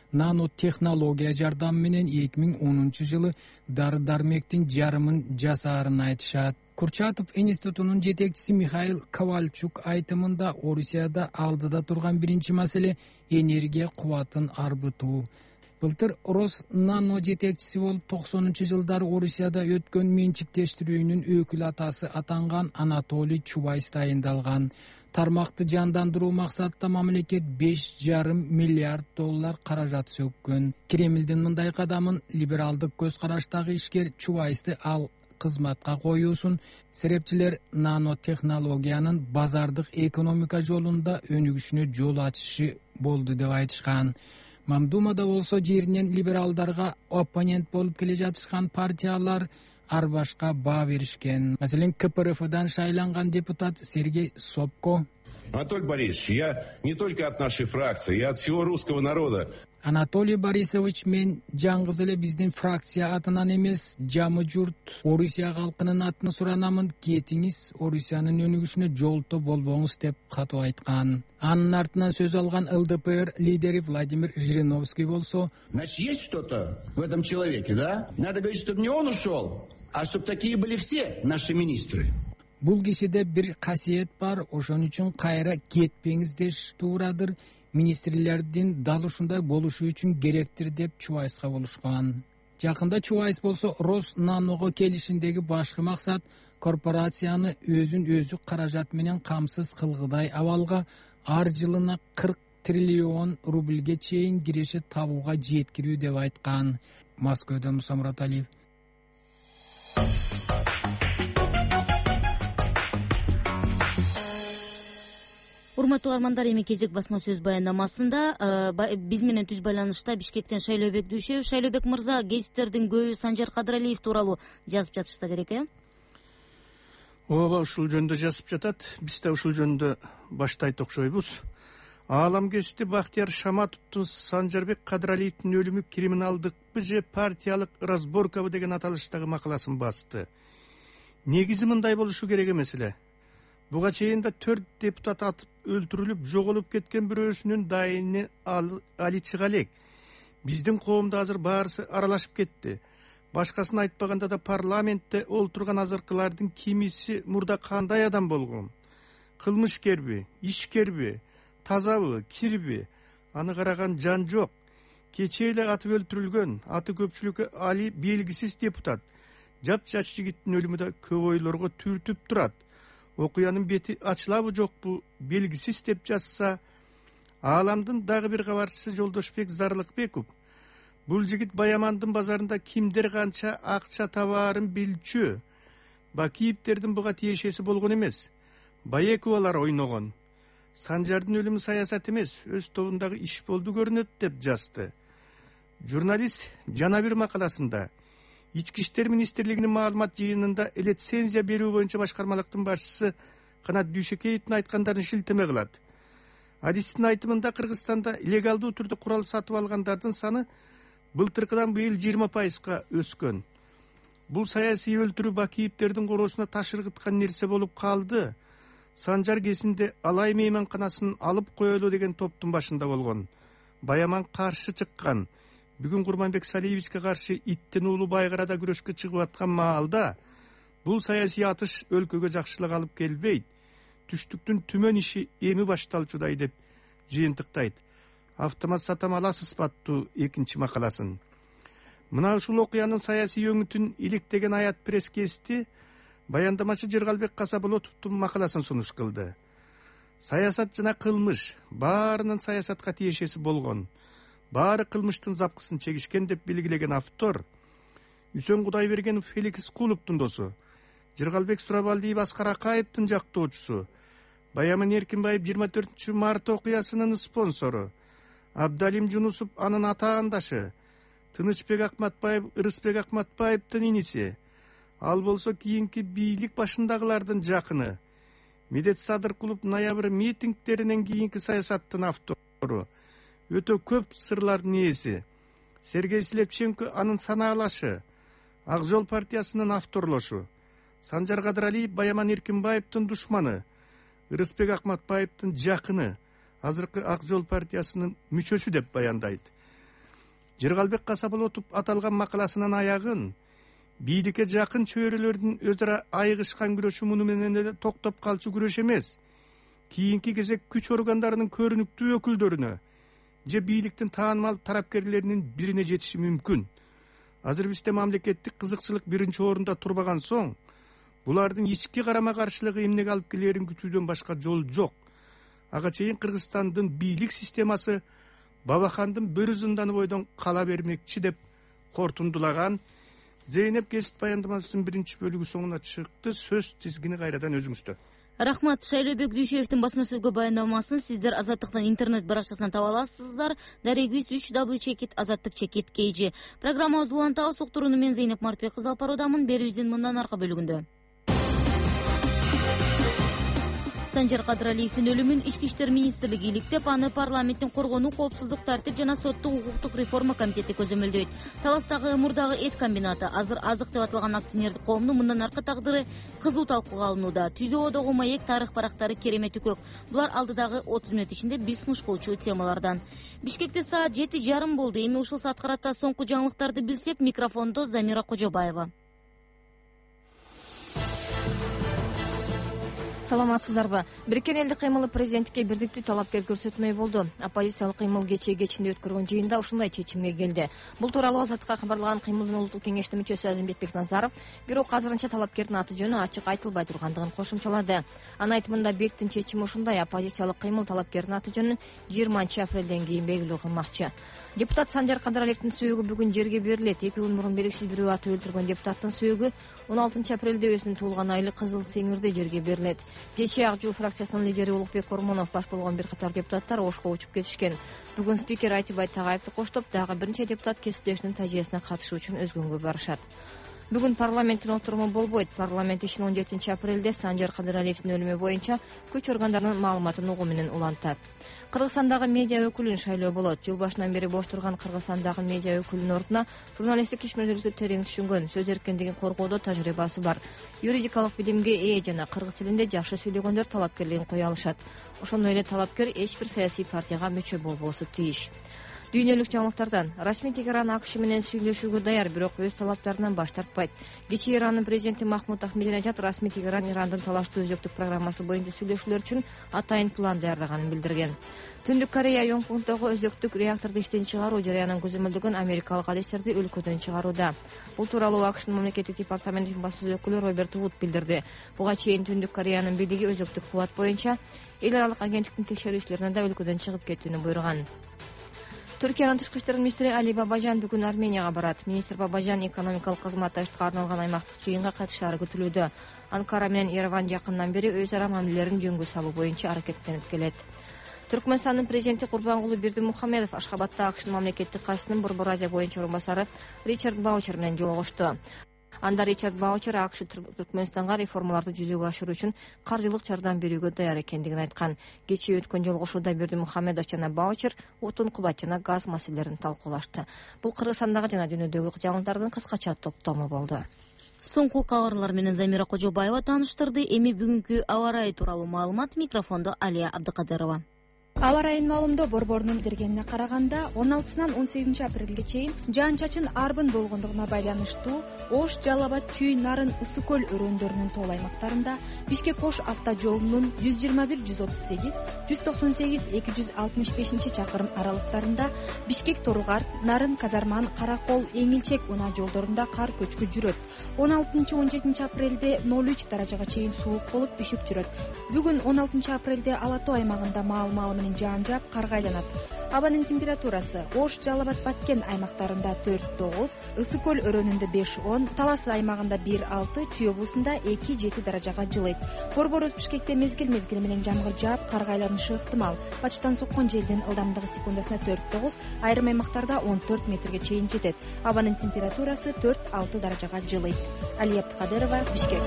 Speaker 13: нанотехнология жардамы менен эки миң онунчу жылы дары дармектин жарымын жасаарын айтышат. Курчатов институтунун жетекчиси Михаил Ковальчук айтымында Орусияда алдыда турган биринчи маселе энергия кубатын арбытуу. Былтыр Рос Нано жетекчиси болуп токсонунчу жылдары Орусияда өткөн менчиктештирүүнүн өкүл атасы атанган Анатолий Чубайс дайындалган. Тармакты жандандыруу максатта мамлекет беш жарым миллиард доллар каражат сөккөн. Кремлдин мындай кадамын либералдык көз караштагы ишкер Чубайсты ал кызматка коюусун серепчилер нанотехнологиянын базардык экономика жолунда өнүгүшүнө жол ачышы болду деп айтышкан. Мамдумада болсо жеринен либералдарга оппонент болуп келе жатышкан партиялар ар башка баа беришкен. Маселен, ка пэ эр эфдан шайланган депутат Сергей Собко:
Speaker 14: Анатолий Борисович, я не только от нашей фракции, я от всего русского народа.
Speaker 13: Анатолий Борисович, мен жаңгыз эле биздин фракция атынан эмес, жамы журт Орусия калкынын атынан суранамын, кетиңиз Орусиянын өнүгүшүнө жолто болбоңуз деп катуу айткан. Анын артынан сөз алган эл дэ пэ эр лидери Владимир Жириновский болсо:
Speaker 15: Значит, есть что-то в этом человеке, да? Надо говорить, чтобы не он ушел, а чтобы такие были все наши министры.
Speaker 13: Бул кишиде бир касиет бар, ошон үчүн кайра кетпеңиз деш туурадыр. Министрлердин дал ушундай болушу үчүн керектир деп Чубайска болушкан. Жакында Чубайс болсо Рос Наного келишиндеги башкы максат корпорацияны өзүн өзү каражат менен камсыз кылгыдай абалга ар жылына кырк триллион рубльге чейин киреше табууга жеткирүү деп айткан. Москвадан Муса Мураталиев.
Speaker 1: Урматтуу угармандар, эми кезек басма сөз баяндамасында биз менен түз байланышта Бишкектен Шайлообек Дүйшөев. Шайлообек мырза, гезиттердин көбү Санжар Кадыралиев тууралуу жазып жатышса керек, э?
Speaker 9: Ооба, ушул жөнүндө жазып жатат. Биз да ушул жөнүндө баштайт окшойбуз. Аалам гезити Бактияр Шаматовдун Санжарбек Кадыралиевдин өлүмү криминалдыкпы же партиялык разборкабы деген аталыштагы макаласын басты. Негизи мындай болушу керек эмес эле. Буга чейин да төрт депутат атып өлтүрүлүп, жоголуп кеткен бирөөсүнүн дайыны Али Чыгалек. Биздин коомдо азыр баарысы аралашып кетти. Башкасын айтпаганда да парламентте олтурган азыркылардын кимиси мурда кандай адам болгон? Кылмышкерби, ишкерби, тазабы, кирби? Аны караган жан жок. Кечээ эле атып өлтүрүлгөн, аты көпчүлүккө Али белгисиз депутат. Жапжач жигиттин өлүмү да көп ойлорго түртүп турат. Окуянын бети ачылабы жокпу белгисиз деп жазса, Ааламдын дагы бир кабарчысы Жолдошбек Зарлыкбеков: бул жигит Баямандын базарында кимдер канча акча табаарын билчү. Бакиевдердин буга тиешеси болгон эмес. Баековалар ойногон. Санжардын өлүмү саясат эмес, өз тобундагы иш болду көрүнөт деп жазды. Журналист жана бир макаласында Ички иштер министрлигинин маалымат жыйынында лицензия берүү боюнча башкармалыктын башчысы Канат Дүйшөкеевдин айткандарын шилтеме кылат. Адистин айтымында Кыргызстанда легалдуу түрдө курал сатып алгандардын саны былтыркыдан быйыл жыйырма пайызга өскөн. Бул саясий өлтүрүү Бакиевдердин короосуна таш ыргыткан нерсе болуп калды. Санжар кезинде Алай мейманканасын алып коелу деген топтун башында болгон. Баяман каршы чыккан. Бүгүн Курманбек Салиевичке каршы иттен уулу байгарада күрөшкө чыгып аткан маалда бул саясий атыш өлкөгө жакшылык алып келбейт. Түштүктүн түмөн иши эми башталчудай деп жыйынтыктайт. Автомат сатам аласыз баттуу экинчи макаласын. Мына ушул окуянын саясий өңүтүн иликтеген Аят пресс кести баяндамачы Жыргалбек Касаболотовдун макаласын сунуш кылды. Саясат жана кылмыш баарынын саясатка тиешеси болгон. Баары кылмыштын запкысын чегишкен деп белгилеген автор Үсөн Кудайбергенов Феликс Кулуптун досу, Жыргалбек Сурабалдиев Аскар Акаевдин жактоочусу, Баяман Эркинбаев жыйырма төртүнчү март окуясынын спонсору, Абдалим Жунусов анын атаандашы, Тынычбек Акматбаев Ырысбек Акматбаевдин иниси, ал болсо кийинки бийлик башындагылардын жакыны. Медет Садыркулов ноябрь митингдеринен кийинки саясаттын автору, өтө көп сырлардын ээси. Сергей Слепченко анын санаалашы, Ак жол партиясынын авторлошу. Санжар Кадыралиев Баяман Эркинбаевдин душманы, Ырысбек Акматбаевдин жакыны, азыркы Ак жол партиясынын мүчөсү деп баяндайт. Жыргалбек Касаболотов аталган макаласынын аягын бийликке жакын чөйрөлөрдүн өз ара айыгышкан күрөшү муну менен эле токтоп калчу күрөш эмес, кийинки кезек күч органдарынын көрүнүктүү өкүлдөрүнө же бийликтин таанымал тарапкерлеринин бирине жетиши мүмкүн. Азыр бизде мамлекеттик кызыкчылык биринчи орунда турбаган соң, булардын ички карама каршылыгы эмнеге алып келерин күтүүдөн башка жол жок. Ага чейин Кыргызстандын бийлик системасы Бабахандын бөрү зынданы бойдон кала бермекчи деп кортундулаган Зейнеп кесип баяндамасынын биринчи бөлүгү соңуна чыкты. Сөз тизгини кайрадан өзүңүздө.
Speaker 1: Рахмат. Шайлообек Дүйшеевдин басма сөзгө баяндамасын сиздер Азаттыктын интернет баракчасынан таба аласыздар. Дарегибиз үч дабл ю чекит азаттык чекит kg. Программабызды улантабыз. Уктурууну мен Зейнеп Мартбек кызы алып баруудамын. Берүүбүздүн мындан аркы бөлүгүндө Санжар Кадыралиевдин өлүмүн Ички иштер министрлиги иликтеп, аны парламенттин коргонуу, коопсуздук, тартип жана соттук укуктук реформа комитети көзөмөлдөйт. Таластагы мурдагы эт комбинаты азыр азык деп аталган акционердик коомдун мындан аркы тагдыры кызуу талкууга алынууда. Түзөодогу маек, тарых барактары керемет үкөк. Булар алдыдагы отуз мүнөт ичинде биз сунуш кылчу темалардан. Бишкекте саат жети жарым болду. Эми ушул саатка карата соңку жаңылыктарды билсек, микрофондо Замира Кожобаева.
Speaker 5: Саламатсыздарбы? Бириккен элдик кыймылы президенттикке бирдиктүү талапкер көрсөтмөй болду. Оппозициялык кыймыл кечээ кечинде өткөргөн жыйында ушундай чечимге келди. Бул тууралуу Азаттыкка кабарлаган кыймылдын улуттук кеңештин мүчөсү Азимбек Бекназаров бирок азырынча талапкердин аты жөнү ачык айтылбай тургандыгын кошумчалады. Анын айтымында Бектин чечими ушундай: оппозициялык кыймыл талапкердин аты жөнүн жыйырманчы апрелден кийин белгилүү кылмакчы. Депутат Санжар Кадыралиевдин сөөгү бүгүн жерге берилет. эки күн мурун белгисиз бирөө атып өлтүргөн депутаттын сөөгү он алтынчы апрелде өзүнүн туулган айылы Кызыл Сеңирде жерге берилет. Кечээ Ак жол фракциясынын лидери Улукбек Ормонов баш болгон бир катар депутаттар Ошко учуп кетишкен. Бүгүн спикер Айтыбай Тагаевди коштоп, дагы бир нече депутат кесиптешинин тажыясына катышуу үчүн өзгөнгө барышат. Бүгүн парламенттин отуруму болбойт. Парламент ишин он жетинчи апрелде Санжар Кадыралиевдин өлүмү боюнча күч органдарынын маалыматын угуу менен улантат. Кыргызстандагы медиа өкүлүн шайлоо болот. Жыл башынан бери бош турган Кыргызстандагы медиа өкүлүнүн ордуна журналисттик ишмердүүлүктү терең түшүнгөн, сөз эркиндигин коргоодо тажрыйбасы бар, юридикалык билимге ээ жана кыргыз тилинде жакшы сүйлөгөндөр талапкерлигин кое алышат. Ошондой эле талапкер эч бир саясий партияга мүчө болбосу тийиш. Дүйнөлүк жаңылыктардан: Расмий Тегеран АКШ менен сүйлөшүүгө даяр, бирок өз талаптарынан баш тартпайт. Кечээ Ирандын президенти Махмуд Ахмединежад Расмий Тегеран Ирандын талаштуу өзөктүк программасы боюнча сүйлөшүүлөр үчүн атайын план даярдаганын билдирген. Түндүк Корея Йонконгдогу өзөктүк реакторду иштен чыгаруу жарыянын көзөмөлдөгөн америкалык адистерди өлкөдөн чыгарууда. Бул тууралуу АКШнын мамлекеттик департаментинин басма өкүлү Роберт Вуд билдирди. Буга чейин Түндүк Кореянын бийлиги өзөктүк кубат боюнча эл аралык агенттиктин текшерүүчүлөрүнө да өлкөдөн чыгып кетүүнү буйруган. Түркиянын тышкы иштер министри Али Бабажан бүгүн Арменияга барат. Министр Бабажан экономикалык кызматташтыкка арналган аймактык жыйынга катышаары күтүлүүдө. Анкара менен Ереван жакындан бери өз ара мамилелерин жөнгө салуу боюнча аракеттенип келет. Түркмөнстандын президенти Курбангулы Бердимухамедов Ашхабадда АКШнын мамлекеттик катчысынын Борбор Азия боюнча орун басары Ричард Баучер менен жолугушту. Анда Ричард Баучер АКШ Түркмөнстанга реформаларды жүзөгө ашыруу үчүн каржылык жардам берүүгө даяр экендигин айткан. Кечээ өткөн жолугушууда Бердимухамедов жана Баучер отун, кубат жана газ маселелерин талкуулашты. Бул Кыргызстандагы жана дүйнөдөгү жаңылыктардын кыскача топтому болду.
Speaker 1: Соңку кабарлар менен Замира Кожобаева тааныштырды. Эми бүгүнкү аба ырайы тууралуу маалымат. Микрофондо Алия Абдыкадырова.
Speaker 6: Аба ырайынын маалымдоо борборунун билдиргенине караганда, он алтысынан он сегизинчи апрелге чейин жаан чачын арбын болгондугуна байланыштуу Ош, Жалал Абад, Чүй, Нарын, Ысык көл өрөөндөрүнүн тол аймактарында Бишкек-Ош автожолунун жүз жыйырма бир жүз отуз сегиз, жүз токсон сегиз эки жүз алтымыш бешинчи чакырым аралыктарында Бишкек-Торгар, Нарын, Казарман, Каракол, Эңилчек унаа жолдорунда кар көчкү жүрөт. он алтынчы он жетинчи апрелде ноль үч даражага чейин суук болуп үшүк жүрөт. Бүгүн он алтынчы апрелде Ала Тоо аймагында маал-маал менен жаан жаап карга айланат. Абанын температурасы Ош, Жалал Абад, Баткен аймактарында төрт тогуз, Ысык көл өрөөнүндө беш он, Талас аймагында бир алты, Чүй облусунда эки жети даражага жылыйт. Борбор өз Бишкекте мезгил-мезгили менен жамгыр жаап, карга айланышы ыктымал. Бачтан соккон желдин ылдамдыгы секундасына төрт тогуз, айрым аймактарда он төрт метрге чейин жетет. Абанын температурасы төрт алты даражага жылыйт. Алия Абдыкадырова, Бишкек.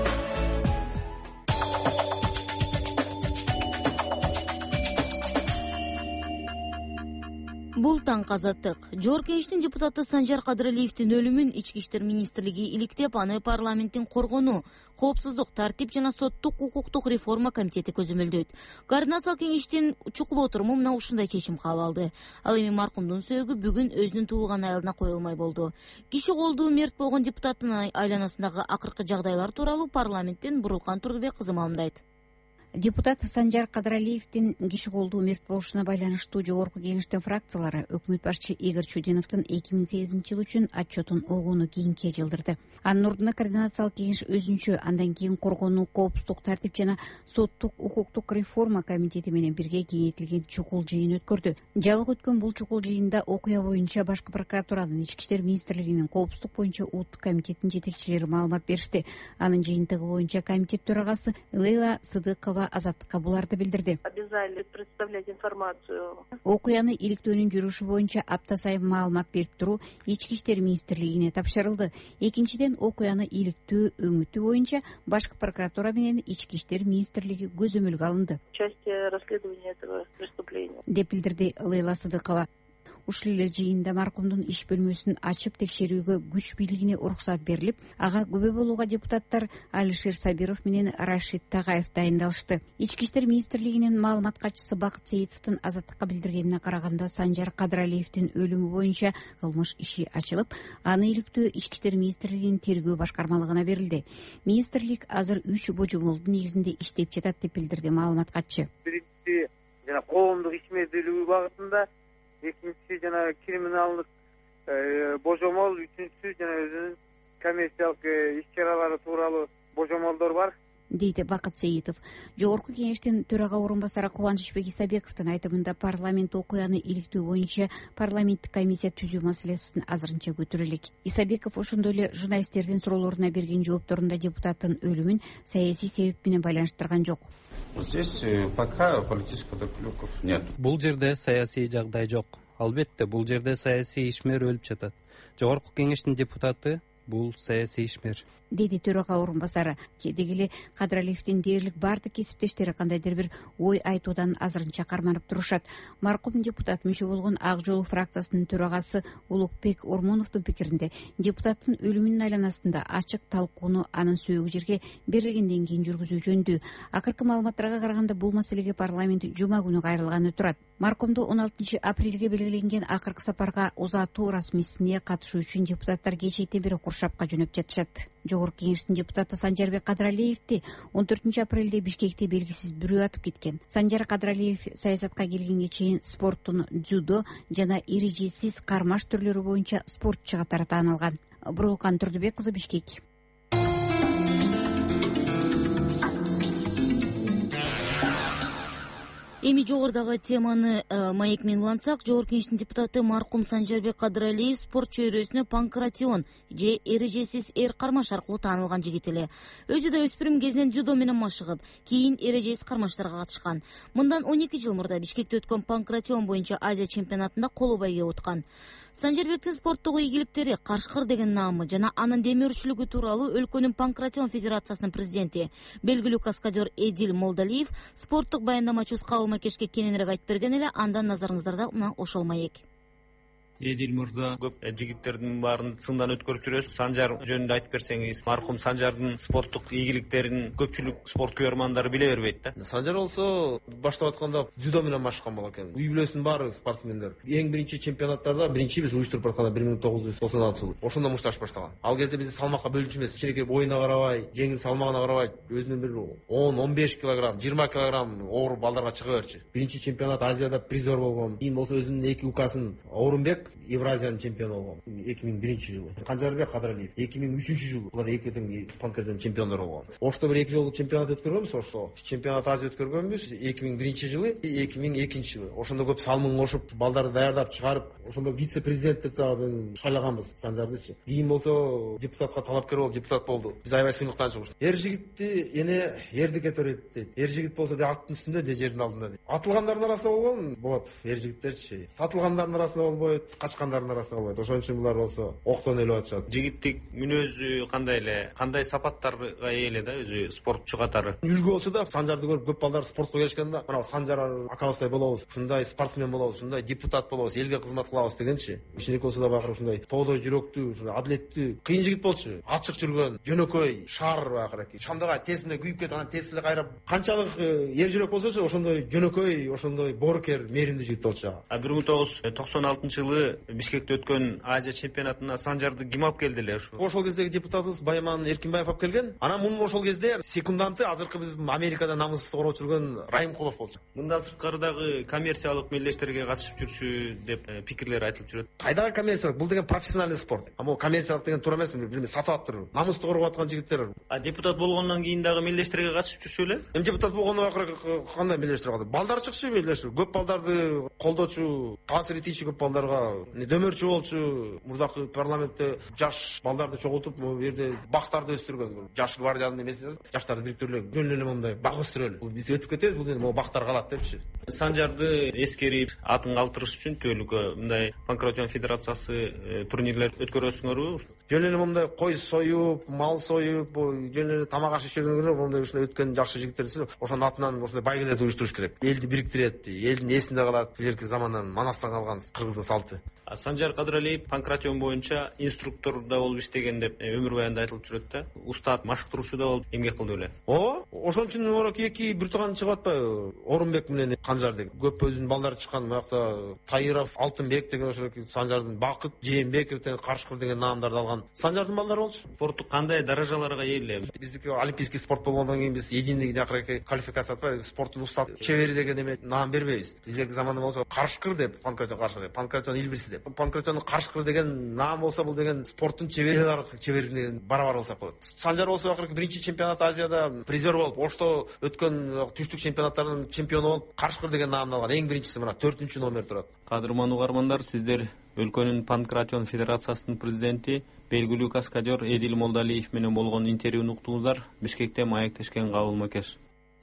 Speaker 1: Бул таң азаттык. Жогорку Кеңештин депутаты Санжар Кадыралиевдин өлүмүн Ички иштер министрлиги иликтеп, аны парламенттин коргонуу, коопсуздук, тартип жана соттук укуктук реформа комитети көзөмөлдөйт. Координациялык кеңештин чукул отуруму мына ушундай чечим кабыл алды. Ал эми маркумдун сөөгү бүгүн өзүнүн туулган айылына коюлмай болду. Киши колдуу мерт болгон депутаттын айланасындагы акыркы жагдайлар тууралуу парламенттен Бурулкан Турдубек кызы маалымдайт.
Speaker 16: Депутат Санжар Кадыралиевдин киши колдуу мерт болушуна байланыштуу жогорку кеңештин фракциялары өкмөт башчы Игорь Чудиновдун эки миң сегизинчи жыл үчүн отчетун огууну кийинке жылдырды. Анын ордуна координациялык кеңеш өзүнчө, андан кийин коргонуу, коопсуздук, тартип жана соттук укуктук реформа комитети менен бирге кеңейтилген чукул жыйын өткөрдү. Жабык өткөн бул чукул жыйында окуя боюнча башкы прокуратуранын, Ички иштер министрлигинин коопсуздук боюнча улуттук комитетинин жетекчилери маалымат беришти. Анын жыйынтыгы боюнча комитет төрагасы Лейла Сыдыкова Азаттыкка буларды билдирди.
Speaker 17: Обязали представлять информацию.
Speaker 16: Окуяны иликтөөнүн жүрүшү боюнча апта сайын маалымат берип туруу Ички иштер министрлигине тапшырылды. Экинчиден, окуяны иликтөө, өңүтүү боюнча башкы прокуратура менен Ички иштер министрлиги көзөмөлгө алынды.
Speaker 17: Участие расследования этого преступления.
Speaker 16: Деп билдирди Лейла Сыдыкова. Ушул эле жыйында маркумдун иш бөлмөсүн ачып текшерүүгө күч бийлигине уруксат берилип, ага күбө болууга депутаттар Алишер Сабиров менен Рашид Тагаев дайындалышты. Ички иштер министрлигинин маалымат катчысы Бакыт Сейитовдун Азаттыкка билдиргенине караганда, Санжар Кадыралиевдин өлүмү боюнча кылмыш иши ачылып, аны иликтөө Ички иштер министрлигинин тергөө башкармалыгына берилди. Министрлик азыр үч божомолдун негизинде иштеп жатат деп билдирди маалымат катчы.
Speaker 3: Биринчиси жана коомдук ишмердүүлүгү багытында, экинчиси жана криминалдык божомол, үчүнчүсү жана өзүнүн коммерциялык иш чаралары тууралуу божомолдор бар,
Speaker 16: дейди Бакыт Сейитов. Жогорку кеңештин төрага орун басары Кубанычбек Исабековдун айтымында парламент окуяны иликтөө боюнча парламенттик комиссия түзүү маселесин азырынча көтөрө элек. Исабеков ошондой эле журналисттердин суроолоруна берген жоопторунда депутаттын өлүмүн саясий себеп менен байланыштырган жок.
Speaker 18: Здесь пока политических подоплёков нет.
Speaker 19: Бул жерде саясий жагдай жок. Албетте, бул жерде саясий ишмер өлүп жатат. Жогорку кеңештин депутаты бул саясий ишмер,
Speaker 16: деди төрага орун басары. Кээде эле Кадыралиевдин дээрлик бардык кесиптештери кандайдыр бир ой айтуудан азырынча карманып турушат. Маркум депутат мүчө болгон Ак жол фракциясынын төрагасы Улукбек Ормоновдун пикиринде, депутаттын өлүмүнүн айланасында ачык талкууну анын сөөгү жерге берилгенден кийин жүргүзүү жөнүндө. Акыркы маалыматтарга караганда бул маселеге парламент жума күнү кайрылганы турат. Маркумду он алтынчы апрелге белгиленген акыркы сапарга узатуу расмисине катышуу үчүн депутаттар кечээден бери Куршапка жөнөп жатышат. Жогорку кеңештин депутаты Санжарбек Кадыралиевди он төртүнчү апрелде Бишкекте белгисиз бирөө атып кеткен. Санжар Кадыралиев саясатка келгенге чейин спорттун дзюдо жана эрежесиз кармаш түрлөрү боюнча спортчу катары таанылган. Бурулкан Турдубек кызы, Бишкек.
Speaker 1: Эми жогорудагы теманы маек менен улантсак, жогорку кеңештин депутаты маркум Санжарбек Кадыралиев спорт чөйрөсүнө панкратион же эрежесиз эр кармаш аркылуу таанылган жигит эле. Өзү да өспүрүм кезинен дзюдо менен машыгып, кийин эрежесиз кармаштарга катышкан. Мындан он эки жыл мурда Бишкекте өткөн панкратион боюнча Азия чемпионатында коло байге уткан. Санжарбектин спорттогу ийгиликтери, Кашкыр деген наамы жана анын демөөрчүлүгү тууралуу өлкөнүн панкратион федерациясынын президенти, белгилүү каскадер Эдил Молдалиев спорттук баяндамачыбыз Кабыл Макешке кененирээк айтып берген эле. Андан назарыңыздарда мына ошол маек.
Speaker 20: Эдил мырза, көп жигиттердин баарын сындан өткөрүп жүрөбүз. Санжар жөнүндө айтып берсеңиз, маркум Санжардын спорттук ийгиликтерин көпчүлүк спорт көрөрмандары биле бербейт да.
Speaker 9: Санжар болсо баштап атканда дзюдо менен машыккан бала экен. Үй бүлөсүнүн баары спортсмендер. Эң биринчи чемпионаттарда биринчи биз уюштуруп атканда бир миң тогуз жүз токсон алтынчы жылы. Ошондо мушташ баштаган. Ал кезде биз салмакка бөлүнчү эмес, кичинекей боюна карабай, жеңил салмагына карабай, өзүнүн бир он он беш килограмм, жыйырма килограмм оор балдарга чыга берчү. Биринчи чемпионат Азияда призер болгон. Кийин болсо өзүнүн эки укасын Орунбек Евразиянын чемпиону болгон эки миң биринчи жылы. Санжарбек Кадыралиев эки миң үчүнчү жылы. Булар эки тең панкратион чемпиондору болгон. Ошто бир эки жолу чемпионат өткөргөнбүз, ошто. Чемпионат Азия өткөргөнбүз эки миң биринчи жылы, эки миң экинчи жылы. Ошондо көп салмын кошуп, балдарды даярдап чыгарып, ошондо вице-президент деп шайлаганбыз Санжардычы. Кийин болсо депутатка талапкер болуп депутат болду. Биз аябай сыйлыктан чыгыштык. Эр жигитти эне эрдикке төрөйт дейт. Эр жигит болсо да аттын үстүндө, же жердин алдында дейт. Атылгандардын арасында болгон болот эр жигиттерчи. Сатылгандардын арасында болбойт. качкандардын арасында болбойт. Ошон үчүн булар болсо октон өлүп атышат.
Speaker 20: Жигиттик мүнөзү кандай эле, кандай сапаттарга ээ эле да өзү спортчу катары?
Speaker 9: Үлгү болчу да, Санжарды көрүп көп балдар спортко келишкенде, мына Санжар акабыздай болобуз, ушундай спортсмен болобуз, ушундай депутат болобуз, элге кызмат кылабыз дегенчи. Ишине болсо да бакыр ушундай тоодой жүрөктүү, ушундай адилеттүү, кыйын жигит болчу. Ачык жүргөн, жөнөкөй, шаар бакыр. Шамдага тез менен күйүп кетип, анан тез эле кайрап, канчалык эр жүрөк болсочу, ошондой жөнөкөй, ошондой боорукер, мээримдүү жигит болчу.
Speaker 20: А бир миң тогуз жүз токсон алтынчы жылы Бишкекте өткөн Азия чемпионатына Санжарды ким алып келди эле ушу?
Speaker 9: Ошол кездеги депутатыбыз Байман Эркинбаев алып келген. Анан мунун ошол кезде секунданты азыркы биз Америкада намусты короп жүргөн Райымкулов болчу.
Speaker 20: Мындан сырткары дагы коммерциялык мелдештерге катышып жүрчү деп пикирлер айтылып жүрөт.
Speaker 9: Кайдагы коммерциялык? Бул деген профессиональный спорт. Ама коммерциялык деген туура эмес, бир сатып атып, намусты короп аткан жигиттер.
Speaker 20: А депутат болгондон кийин дагы мелдештерге катышып жүрчү эле?
Speaker 9: Эми депутат болгондон кийин кандай мелдештер катышты? Балдар чыкчу мелдештер. Көп балдарды колдочу, таасир этүүчү көп балдарга дөмөрчү болчу. Мурдакы парламентте жаш балдарды чогултуп, бул жерде бактарды өстүргөн. Жаш гвардиянын эмеси, жаштарды бириктирип, жөн эле мондай бак өстүрөлү. Бул биз өтүп кетебиз, бул эми бактар калат депчи.
Speaker 20: Санжарды эскерип, атын калтырыш үчүн түбөлүккө мындай Панкратион федерациясы турнирлер өткөрөсүңөрбү?
Speaker 9: Жөн эле мондай кой союп, мал союп, жөн эле тамак аш ишерден мондай ушундай өткөн жакшы жигиттер ошонун атынан ушундай байгелерди уюштуруш керек. Элди бириктирет, элдин эсинде калат. Билерки замандан Манастан калган кыргыздын салты.
Speaker 20: Санжар Кадыралиев Панкратион боюнча инструктор да болуп иштеген деп өмүр баянында айтылып жүрөт да. Устат, машыктыруучу да болуп эмгек кылды беле?
Speaker 9: О, ошон үчүн орок эки бир тууган чыгып атпайбы? Орунбек менен Канжар деген. Көп өзүнүн балдары чыккан, буякта Тайыров, Алтынбек деген ошол Санжардын Бакыт, Жээнбеков деген Карышкыр деген наамдарды алган. Санжардын балдары болчу.
Speaker 20: Спорттук кандай даражаларга ээ эле?
Speaker 9: Биздики олимпийский спорт болгондон кийин биз единый акыркы квалификация атпайбы? Спорттун устат, чебери деген эме наам бербейбиз. Биздерки заманда болсо Карышкыр деп Панкратион Карышкыр, Панкратион Илбирси деп. Панкратион Карышкыр деген наам болсо, бул деген спорттун чебери чеберинен барабар болсо болот. Санжар болсо акыркы биринчи чемпионат Азияда призер болуп, Ошто өткөн түштүк чемпионаттардын чемпиону болуп, Карышкыр деген наамды алган. Эң биринчиси мына төртүнчү номер турат.
Speaker 20: Кадырман угармандар, сиздер өлкөнүн Панкратион федерациясынын президенти белгилүү каскадер Эдил Молдалиев менен болгон интервьюну уктуңуздар. Бишкекте маектешкен Кабыл Макеш.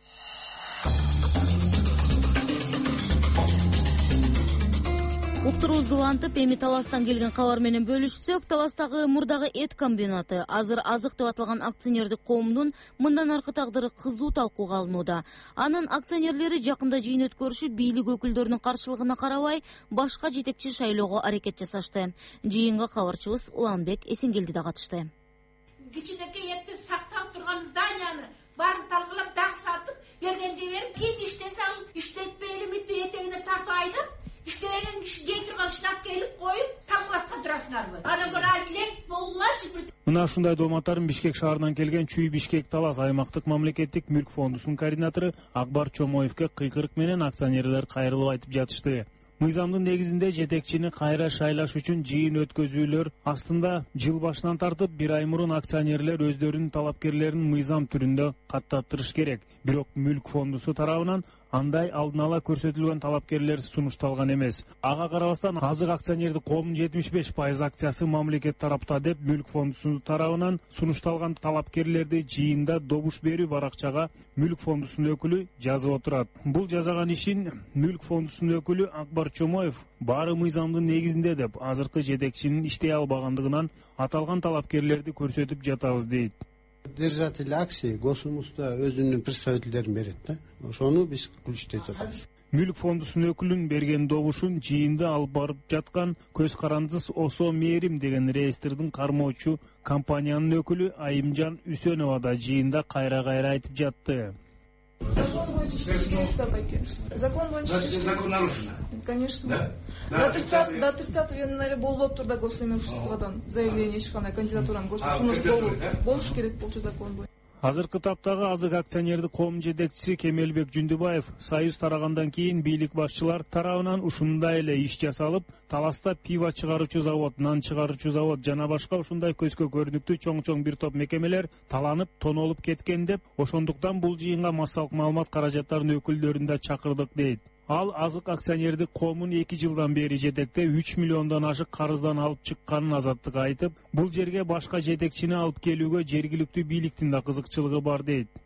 Speaker 1: Уктуруубузду улантып, эми Таластан келген кабар менен бөлүшсөк, Таластагы мурдагы эт комбинаты азыр азык деп аталган акционердик коомдун мындан аркы тагдыры кызуу талкууга алынууда. Анын акционерлери жакында жыйын өткөрүшүп, бийлик өкүлдөрүнүн каршылыгына карабай, башка жетекчи шайлоого аракет жасашты. Жыйынга кабарчыбыз Уланбек Эсенгелди да катышты.
Speaker 21: Кичинекей этти сакталып турган зданияны баарын талкалап дак сатып, бергенде берип, ким иштесе ал иштетпейли митти этегине тартып айдап, иштеген киши жей турган кишини алып келип коюп, тамгатка турасыңарбы? Ана көрө ал элек болуңарчы бир.
Speaker 22: Мына ушундай дооматтарын Бишкек шаарынан келген Чүй Бишкек Талас аймактык мамлекеттик мүлк фондусунун координатору Акбар Чомоевке кыйкырык менен акционерлер кайрылып айтып жатышты. Мыйзамдын негизинде жетекчини кайра шайлаш үчүн жыйын өткөзүүлөр астында жыл башынан тартып бир ай мурун акционерлер өздөрүнүн талапкерлерин мыйзам түрүндө каттаттырыш керек. Бирок мүлк фондусу тарабынан андай алдын ала көрсөтүлгөн талапкерлер сунушталган эмес. Ага карабастан азык акционердик коомдун жетимиш беш пайыз акциясы мамлекет тарапта деп мүлк фондусу тарабынан сунушталган талапкерлерди жыйында добуш берүү баракчага мүлк фондусунун өкүлү жазып отурат. Бул жазаган ишин мүлк фондусунун өкүлү Акбар Чомоев баары мыйзамдын негизинде деп азыркы жетекчинин иштей албагандыгынан аталган талапкерлерди көрсөтүп жатабыз дейт.
Speaker 23: Держатель акций госумуста өзүнүн представительдерин берет да. Ошону биз күчтөй жатабыз.
Speaker 22: Мүлк фондусунун өкүлүнүн берген добушун жыйында алып барып жаткан Көз карандыз Осо Мээрим деген реестрдин кармоочу компаниянын өкүлү Айымжан Үсөнова да жыйында кайра-кайра айтып жатты.
Speaker 24: Закон боюнча иштейбиз табаки. Закон боюнча.
Speaker 23: Закон нарушено.
Speaker 24: Конечно. Да. До тридцатого января болуп турда госимуществодан заявление эч кандай кандидатураны көрсөтүп болуш керек болчу закон боюнча.
Speaker 22: Азыркы таптагы азык акционердик коомдун жетекчиси Кемелбек Жүндүбаев союз тарагандан кийин бийлик башчылар тарабынан ушундай эле иш жасалып, Таласта пиво чыгаруучу завод, нан чыгаруучу завод жана башка ушундай көзгө көрүнүктүү чоң-чоң бир топ мекемелер таланып, тонолуп кеткен деп, ошондуктан бул жыйынга массалык маалымат каражаттарынын өкүлдөрүн да чакырдык дейт. Ал азык акционердик коомун эки жылдан бери жетекте үч миллиондон ашык карыздан алып чыкканын Азаттыкка айтып, бул жерге башка жетекчини алып келүүгө жергиликтүү бийликтин да кызыкчылыгы бар дейт.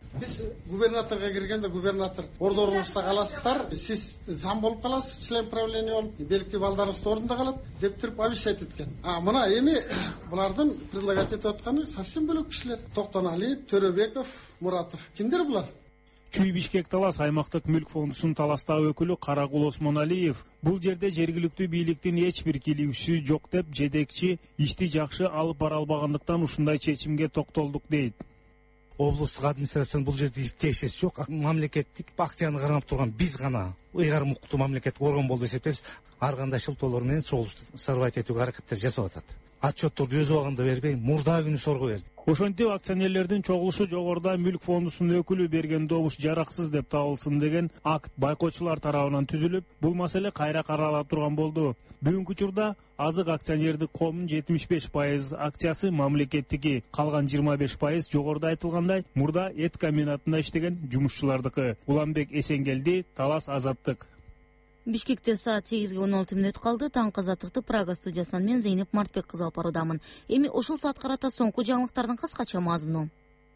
Speaker 23: Биз губернаторго киргенде губернатор ордорубузда каласыздар, сиз зам болуп каласыз, член правления болуп, белки балдарыңызды ордунда калат деп туруп обещать эткен. А мына эми булардын предлагать этип атканы совсем бөлөк кишилер. Токтоналиев, Төрөбеков, Муратов. Кимдер булар?
Speaker 22: Чүй Бишкек Талас аймактык мүлк фондусунун Таластагы өкүлү Карагул Осмоналиев бул жерде жергиликтүү бийликтин эч бир кийлигүүсү жок деп, жетекчи ишти жакшы алып бара албагандыктан ушундай чечимге токтолдук дейт.
Speaker 2: Облустук администрациянын бул жерде тиешеси жок. Мамлекеттик акцияны кармап турган биз гана ыйгарым укуктуу мамлекеттик орган болду эсептейбиз. Ар кандай шылтоолор менен чогулушту сарбайт этүүгө аракеттер жасап атат. Отчетторду өз убагында бербей, мурда күнү сорго берди.
Speaker 22: Ошентип акционерлердин чогулушу жогоруда мүлк фондусунун өкүлү берген добуш жараксыз деп табылсын деген акт байкоочулар тарабынан түзүлүп, бул маселе кайра каралып турган болду. Бүгүнкү учурда азык акционердик коомдун жетимиш беш пайыз акциясы мамлекеттики, калган жыйырма беш пайыз жогоруда айтылгандай мурда эт комбинатында иштеген жумушчулардыкы. Уланбек Эсенгелди, Талас Азаттык.
Speaker 1: Бишкекте саат сегизге он алты мүнөт калды. Таңкы азаттыкты Прага студиясынан мен Зейнеп Мартбек кызы алып баруудамын. Эми ошол саат карата соңку жаңылыктардын кыскача мазмуну.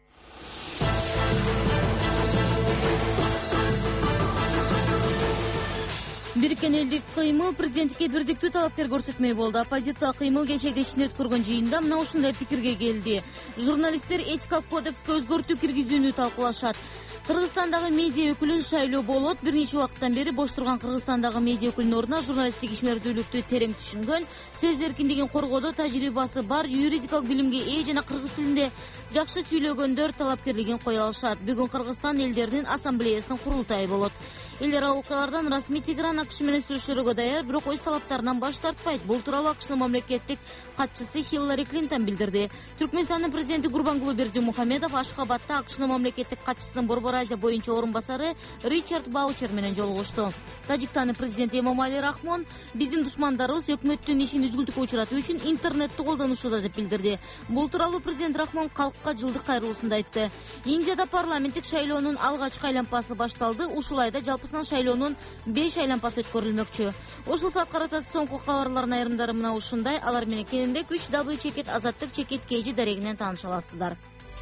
Speaker 1: Бириккен элдик кыймыл президенттикке бирдиктүү талапкер көрсөтмөй болду. Оппозиция кыймыл кече кечинде өткөргөн жыйында мына ушундай пикирге келди. Журналисттер этикалык кодекске өзгөртүү киргизүүнү талкуулашат. Кыргызстандагы медиа өкүлүн шайлоо болот. Бир нече убакыттан бери бош турган Кыргызстандагы медиа өкүлүнүн ордуна журналисттик ишмердүүлүктү терең түшүнгөн, сөз эркиндигин коргоодо тажрыйбасы бар, юридикалык билимге ээ жана кыргыз тилинде жакшы сүйлөгөндөр талапкерлигин кое алышат. Бүгүн Кыргызстан элдеринин ассамблеясынын курултайы болот. Элдер алукалардан расмий Тегеран АКШ менен сүйлөшүүгө даяр, бирок өз талаптарынан баш тартпайт. Бул тууралуу АКШнын мамлекеттик катчысы Хиллари Клинтон билдирди. Түркмөнстандын президенти Гурбангулы Бердимухамедов Ашхабадта АКШнын мамлекеттик катчысынын Борбор Азия боюнча орун басары Ричард Баучер менен жолугушту. Тажикстандын президенти Эмомали Рахмон биздин душмандарыбыз өкмөттүн ишин үзгүлтүккө учуратуу үчүн интернетти колдонушууда деп билдирди. Бул тууралуу президент Рахмон калкка жылдык кайрылуусунда айтты. Индияда парламенттик шайлоонун алгачкы айланпасы башталды. Ушул айда жалпысынан шайлоонун беш айланпасы өткөрүлмөкчү. Ушул саат карата соңку кабарлардын айрымдары мына ушундай. Алар менен кененирээк үч дабл ю чекит азаттык чекит kg дарегинен тааныша аласыздар.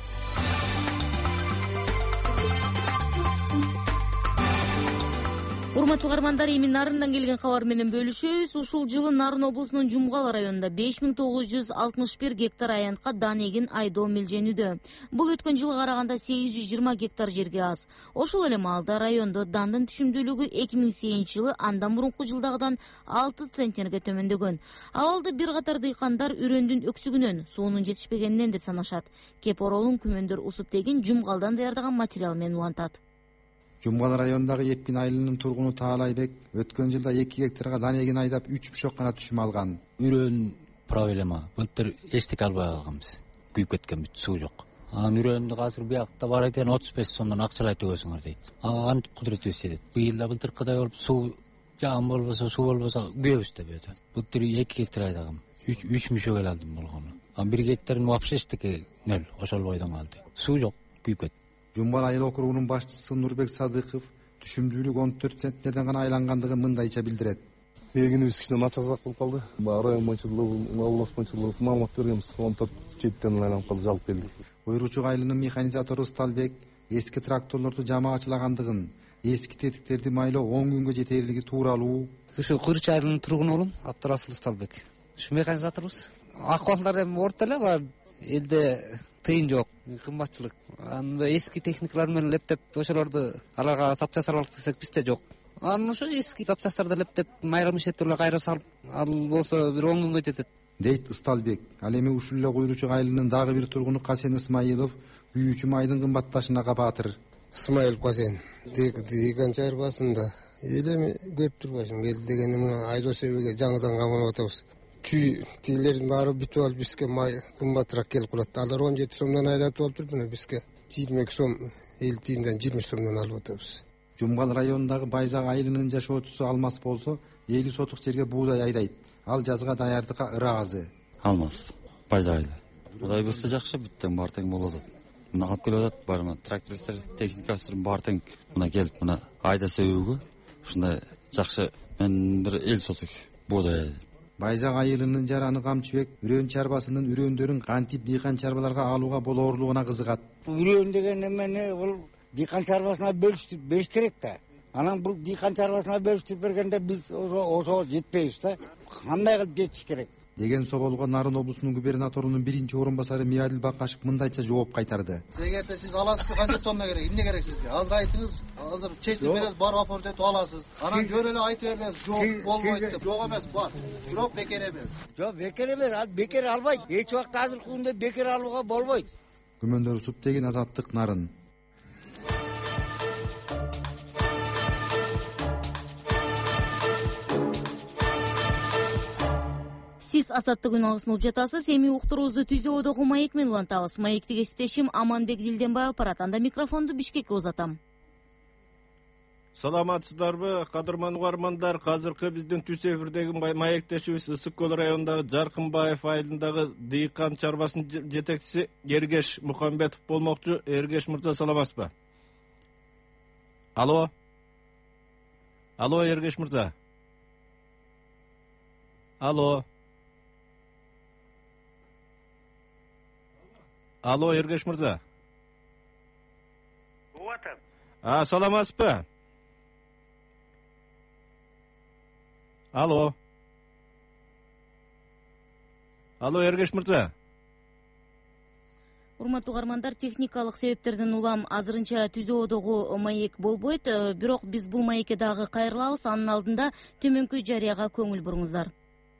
Speaker 1: Урматтуу каармандар, эми Нарындан келген кабар менен бөлүшөбүз. Ушул жылы Нарын облусунун Жумгал районунда беш миң тогуз жүз алтымыш бир гектар аянтка дан эгин айдоо милженүүдө. Бул өткөн жылга караганда сегиз жүз жыйырма гектар жерге аз. Ошол эле маалда райондо дандын түшүмдүүлүгү эки миң сегизинчи жылы андан мурунку жылдагыдан алты центнерге төмөндөгөн. Абалды бир катар дыйкандар үрөндүн өксүгүнөн, суунун жетишпегенинен деп санашат. Кеп оролун күмөндөр усуп деген Жумгалдан даярдаган материал менен улантат.
Speaker 7: Жумгал районундагы Эппин айылынын тургуну Таалайбек өткөн жылда эки гектарга дан эгин айдап үч бушок гана түшүм алган.
Speaker 10: Үрөөн проблема. Былтыр эчтеке албай калганбыз. Күйүп кеткен бүт, суу жок. Анан үрөндү азыр биякта бар экен отуз беш сомдон акчалай төгөсүңөр дейт. Антип кудуретибиз жетет. Быйыл да былтыркыдай болуп суу жагым болбосо, суу болбосо күйөбүз деп өтө. Былтыр эки гектар айдагам. үч мüşөгөл алдым болгону. Анан бир гектарын вообще эчтеке нөл, ошол бойдон алды. Суу жок, күйүп кетти.
Speaker 7: Жумгал айыл округунун башчысы Нурбек Садыков түшүмдүүлүк он төрт центнерден гана айлангандыгын мындайча билдирет.
Speaker 11: Эгинибиз кичине начарыраак болуп калды. Район боюнча, область боюнча маалымат бергенбиз, он төрт четиден айланып калды, жалып келди.
Speaker 7: Ойручук айылынын механизатору Сталбек эски тракторлорду жамаачылагандыгын, эски тетиктерди майлоо он күнгө жетерлиги тууралуу.
Speaker 25: Ушу Кырыч айылынын тургуну болом, Абдырасыл Сталбек. Ушу механизаторбуз. Акыбалдар эми орто эле бар, элде тыйын жок, кымбатчылык. Анан эски техникалар менен лептеп ошолорду аларга запчасть алып десек бизде жок. Анан ошо эски запчасттарды лептеп майрам ишеттип кайра салып, ал болсо бир он күнгө жетет.
Speaker 7: Дейт Сталбек. Ал эми ушул эле Койручук айылынын дагы бир тургуну Касен Исмаилов күйүүчү майдын кымбатташына кабатыр.
Speaker 26: Исмаил Касен экинчи айырбасында элеми көрүп турбайсың, эл дегени мына айдоо себеге жаңыдан камалып атабыз. Чүй тилердин баары бүтүп алып бизге май кымбатыраак келип калат. Алар он жети сомдон айдатып алып турду, бизге жыйырма эки сом, эл тиынден жыйырма сомдон алып атабыз.
Speaker 7: Жумгал районундагы Байзак айылынын жашоочусу Алмаз болсо, элүү сотук жерге буудай айдайт. Ал жазга даярдыкка ыраазы.
Speaker 27: Алмаз, Байзак айылы. Кудай буюрса жакшы, бүттөн бар тең болот. Мына алып келип атат, бар мына трактористтер, техникасынын бар тең мына келип мына айда сөөгү. Ушундай жакшы, мен бир элүү сотук буудай.
Speaker 7: Байзак айылынын жараны Камчыбек үрөн чарбасынын үрөндөрүн кантип дыйкан чарбаларга алууга болоорлугуна кызыгат.
Speaker 4: Үрөн деген эмени бул дыйкан чарбасына бөлүштүрүп бериш керек да. Анан бул дыйкан чарбасына бөлүштүрүп бергенде биз ошого жетпейбиз да. Кандай кылып жетиш керек?
Speaker 7: Деген соолго Нарын облусунун губернаторунун биринчи орун басары Мирадил Бакашев мындайча жооп кайтарды.
Speaker 5: Эгерде сиз аласыз, канча тонна керек, эмне керек сизге? Азыр айтыңыз, азыр чечип беребиз, барып апортуп аласыз. Анан жөн эле айтып бербеңиз, жок болбойт деп. Жок эмес, бар. Бирок бекер эмес.
Speaker 4: Жок, бекер эмес, ал бекер албайт. Эч убакыт азыркы күндө бекер алууга болбойт.
Speaker 7: Күмөндөр Суп деген Азаттык Нарын.
Speaker 1: Сиз Азаттык үн алгысын угуп жатасыз. Эми уктуруубузду Түзө Одогу маек менен улантабыз. Маекти кесиптешим Аманбек Дилденбай алып барат. Анда микрофонду Бишкекке узатам.
Speaker 9: Саламатсыздарбы, кадырман угармандар. Азыркы биздин Түз эфирдеги маектешибиз Ысык көл районундагы Жаркынбаев айылындагы дыйкан чарбасынын жетекчиси Эргеш Мухамбетов болмокчу. Эргеш мырза, саламатсызбы? Алло. Алло, Эргеш мырза. Алло. Алло, Эргеш мырза.
Speaker 8: Уатам.
Speaker 9: А, саламатсызбы? Алло. Алло, Эргеш мырза.
Speaker 1: Урматтуу угармандар, техникалык себептерден улам азырынча Түзө Одогу маек болбойт, бирок биз бул маекке дагы кайрылабыз. Анын алдында төмөнкү жарыяга көңүл буруңуздар.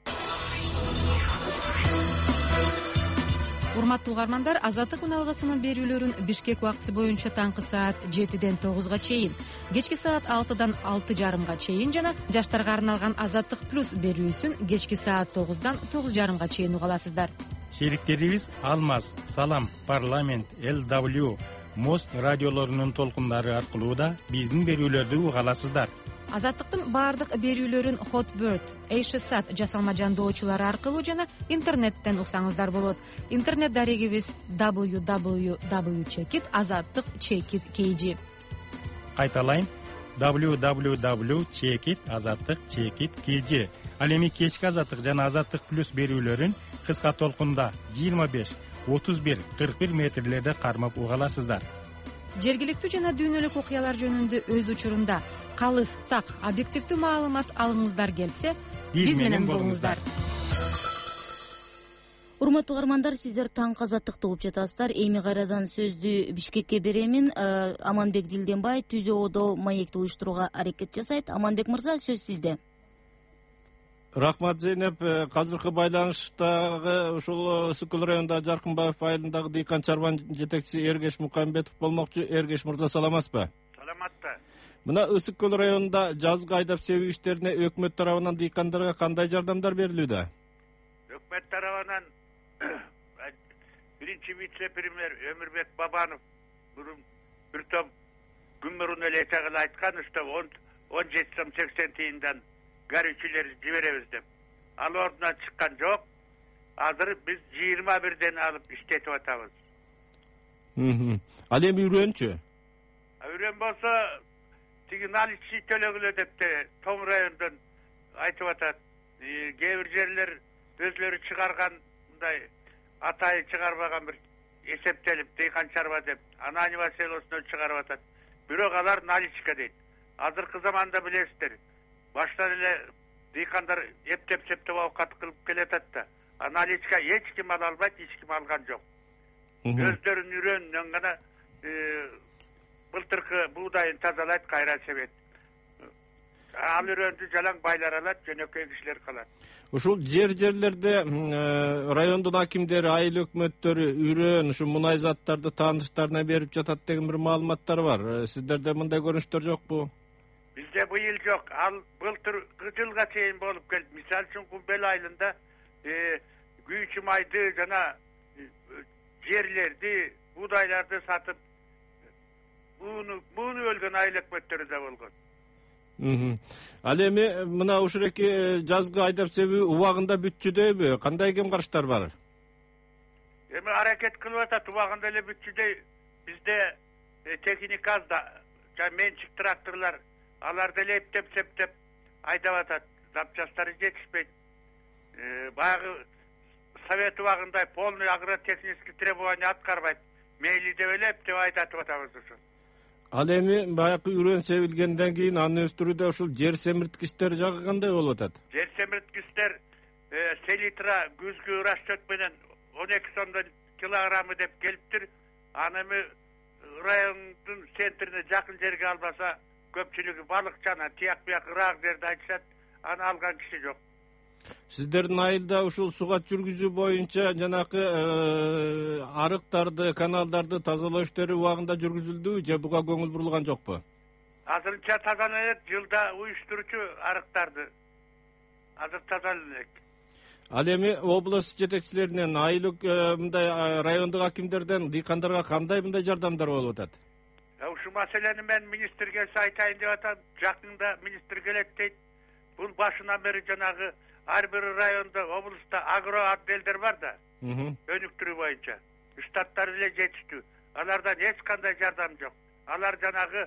Speaker 12: Урматтуу угармандар, Азаттык үн алгысынын берүүлөрүн Бишкек убактысы боюнча таңкы саат жетиден тогузга чейин, кечки саат алтыдан алты жарымга чейин жана жаштарга арналган Азаттык плюс берүүсүн кечки саат тогуздан тогуз жарымга чейин уга аласыздар.
Speaker 13: Шериктерибиз Алмаз, Салам, Парламент, эл дабл ю, Мост радиолорунун толкундары аркылуу да биздин берүүлөрдү уга аласыздар.
Speaker 12: Азаттыктын баардык берүүлөрүн Hotbird, Эйшсат жасалма жандоочулары аркылуу жана интернеттен уксаңыздар болот. Интернет дарегибиз дабл ю дабл ю дабл ю чекит азаттык чекит кей жи.
Speaker 13: Кайталайм, дабл ю дабл ю дабл ю чекит азаттык чекит кей жи. Ал эми кечки Азаттык жана Азаттык плюс берүүлөрүн кыска толкунда жыйырма беш, отуз бир, кырк бир метрлерде кармап уга аласыздар.
Speaker 12: Жергиликтүү жана дүйнөлүк окуялар жөнүндө өз учурунда калыс, так, объективдүү маалымат алгыңыздар келсе, биз менен болуңуздар.
Speaker 1: Урматтуу угармандар, сиздер таңкы Азаттыкты угуп жатасыздар. Эми кайрадан сөздү Бишкекке беремин. Аманбек Дилденбай Түзө Одо маекти уюштурууга аракет жасайт. Аманбек мырза, сөз сизде.
Speaker 9: Рахмат, Зейнеп. Азыркы байланыштагы ушул Ысык көл районундагы Жаркынбаев айылындагы дыйкан чарбанын жетекчиси Эргеш Мухамбетов болмокчу. Эргеш мырза, саламатсызбы?
Speaker 8: Саламатта.
Speaker 9: Мына Ысык көл районунда жазгы айдап себүү иштерине өкмөт тарабынан дыйкандарга кандай жардамдар берилүүдө?
Speaker 8: Өкмөт тарабынан биринчи вице-премьер Өмүрбек Бабанов бир том күмүрүн эле этегил айткан, что он жети сом сексен тыйындан горючийлер жиберебиз деп. Ал ордуна чыккан жок. Азыр биз жыйырма бирден алып иштетип атабыз.
Speaker 9: Ал эми үрөнчү?
Speaker 8: Үрөн болсо тиги наличный төлөгүлө деп те Том райондон айтып атат. Кээ бир жерлер өзлөрү чыгарган мындай атайы чыгарбаган бир эсептелип дыйкан чарба деп Ананьево селосуна чыгарып атат. Бирок алар наличка дейт. Азыркы заманда билесиздер, баштан эле дыйкандар эптеп септеп абкат кылып келатат да. А наличка эч ким ала албайт, эч ким алган жок. Өздөрүнүн үрөнүнөн гана былтыркы буудайын тазалайт, кайра себет. Ал үрөндү жалаң байлар алат, жөнөкөй кишилер калат.
Speaker 9: Ушул жер жерлерде райондун акимдери, айыл өкмөттөрү үрөн, ушу мунай заттарды тааныштарына берип жатат деген бир маалыматтар бар. Сиздерде мындай көрүнүштөр жокпу?
Speaker 8: Бизде быйыл жок. Ал былтыркы жылга чейин болуп келди. Мисалы үчүн Кумбел айылында күйүүчү майды жана жерлерди, буудайларды сатып мууну мууну өлгөн айыл өкмөттөрү да болгон.
Speaker 9: Ал эми мына ушуреки жазгы айдап себүү убагында бүтчүдөйбү? Кандай кем караштар бар?
Speaker 8: Эми аракет кылып атат, убагында эле бүтчүдөй. Бизде техника аз да, менчик тракторлор аларды эле эптеп септеп айдап атат. Запчастары жетишпейт. баягы совет убагындай полный агротехнический требование аткарбайт, мейли деп элеп деп айтатып атабыз ушул.
Speaker 9: Ал эми баягы үрөн себилгенден кийин аны өстүрүүдө ушул жер семирткичтер жагы кандай болуп атат?
Speaker 8: Жер семирткичтер селитра күзгү расчет менен он эки сомдон килограммы деп келиптир. Аны эми райондун центрине жакын жерге албаса, көпчүлүгү балыкчана, тияк бияк ырак жерде айтышат, аны алган киши жок.
Speaker 9: Сиздердин айылда ушул суга жүргүзүү боюнча жанакы арыктарды, каналдарды тазалоо иштери убагында жүргүзүлдүбү же буга көңүл бурулган жокпу?
Speaker 8: Азырынча тазаланат, жылда уюштуруучу арыктарды азыр тазаланат.
Speaker 9: Ал эми область жетекчилеринен, айылдык мындай райондук акимдерден дыйкандарга кандай мындай жардамдар болуп атат?
Speaker 8: Ушул маселени мен министрге айтайын деп атам. Жакында министр келет дейт. Бул башынан бери жанагы ар бир районда, областта агро отделдер бар да. Өнүктүрүү боюнча. Штаттар эле жетиштүү. Алардан эч кандай жардам жок. Алар жанагы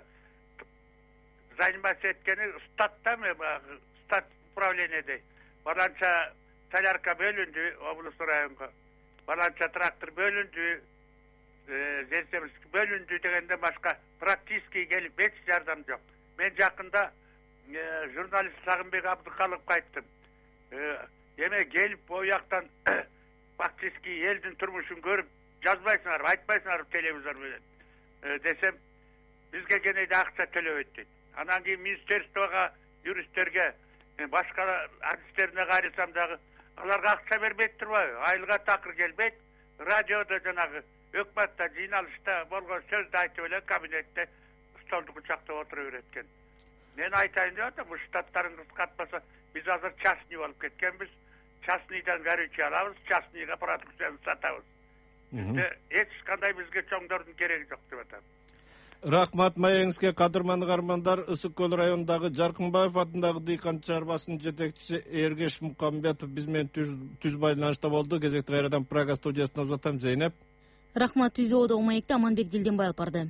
Speaker 8: заниматься эткени статтамы, стат управлениеде. Баланча солярка бөлүндү область районго. Баланча трактор бөлүндү, жер семирткич бөлүндү дегенден башка практически келип эч жардам жок. Мен жакында журналист Сагынбек Абдыкалыковго айттым. Эме келип о жактан фактически элдин турмушун көрүп жазбайсыңар, айтпайсыңар телевизор менен десем, бизге кенеде акча төлөбөйт дейт. Анан кийин министерствого, юристтерге, башка адистерине кайрылсам дагы аларга акча бербейт турбайбы? Айылга такыр келбейт, радиодо жанагы өкмөттө жыйналышта болгон сөздү айтып эле кабинетте столду кучактап отура берет экен. Мен айтайын деп атам, штаттарын кыскартпаса, биз азыр частный болуп кеткенбиз. Частныйдан горючий алабыз, частныйга продукцияны сатабыз. Бизде эч кандай бизге чоңдордун кереги жок деп атам.
Speaker 9: Рахмат маегиңизге, кадырман каармандар. Ысык көл районундагы Жаркынбаев атындагы дыйкан чарбасынын жетекчиси Эргеш Мукамбетов биз менен түз байланышта болду. Кезекти кайрадан Прага студиясына узатам. Зейнеп.
Speaker 1: Рахмат. Түзөөдө маекте Аманбек Дилденбай алып барды.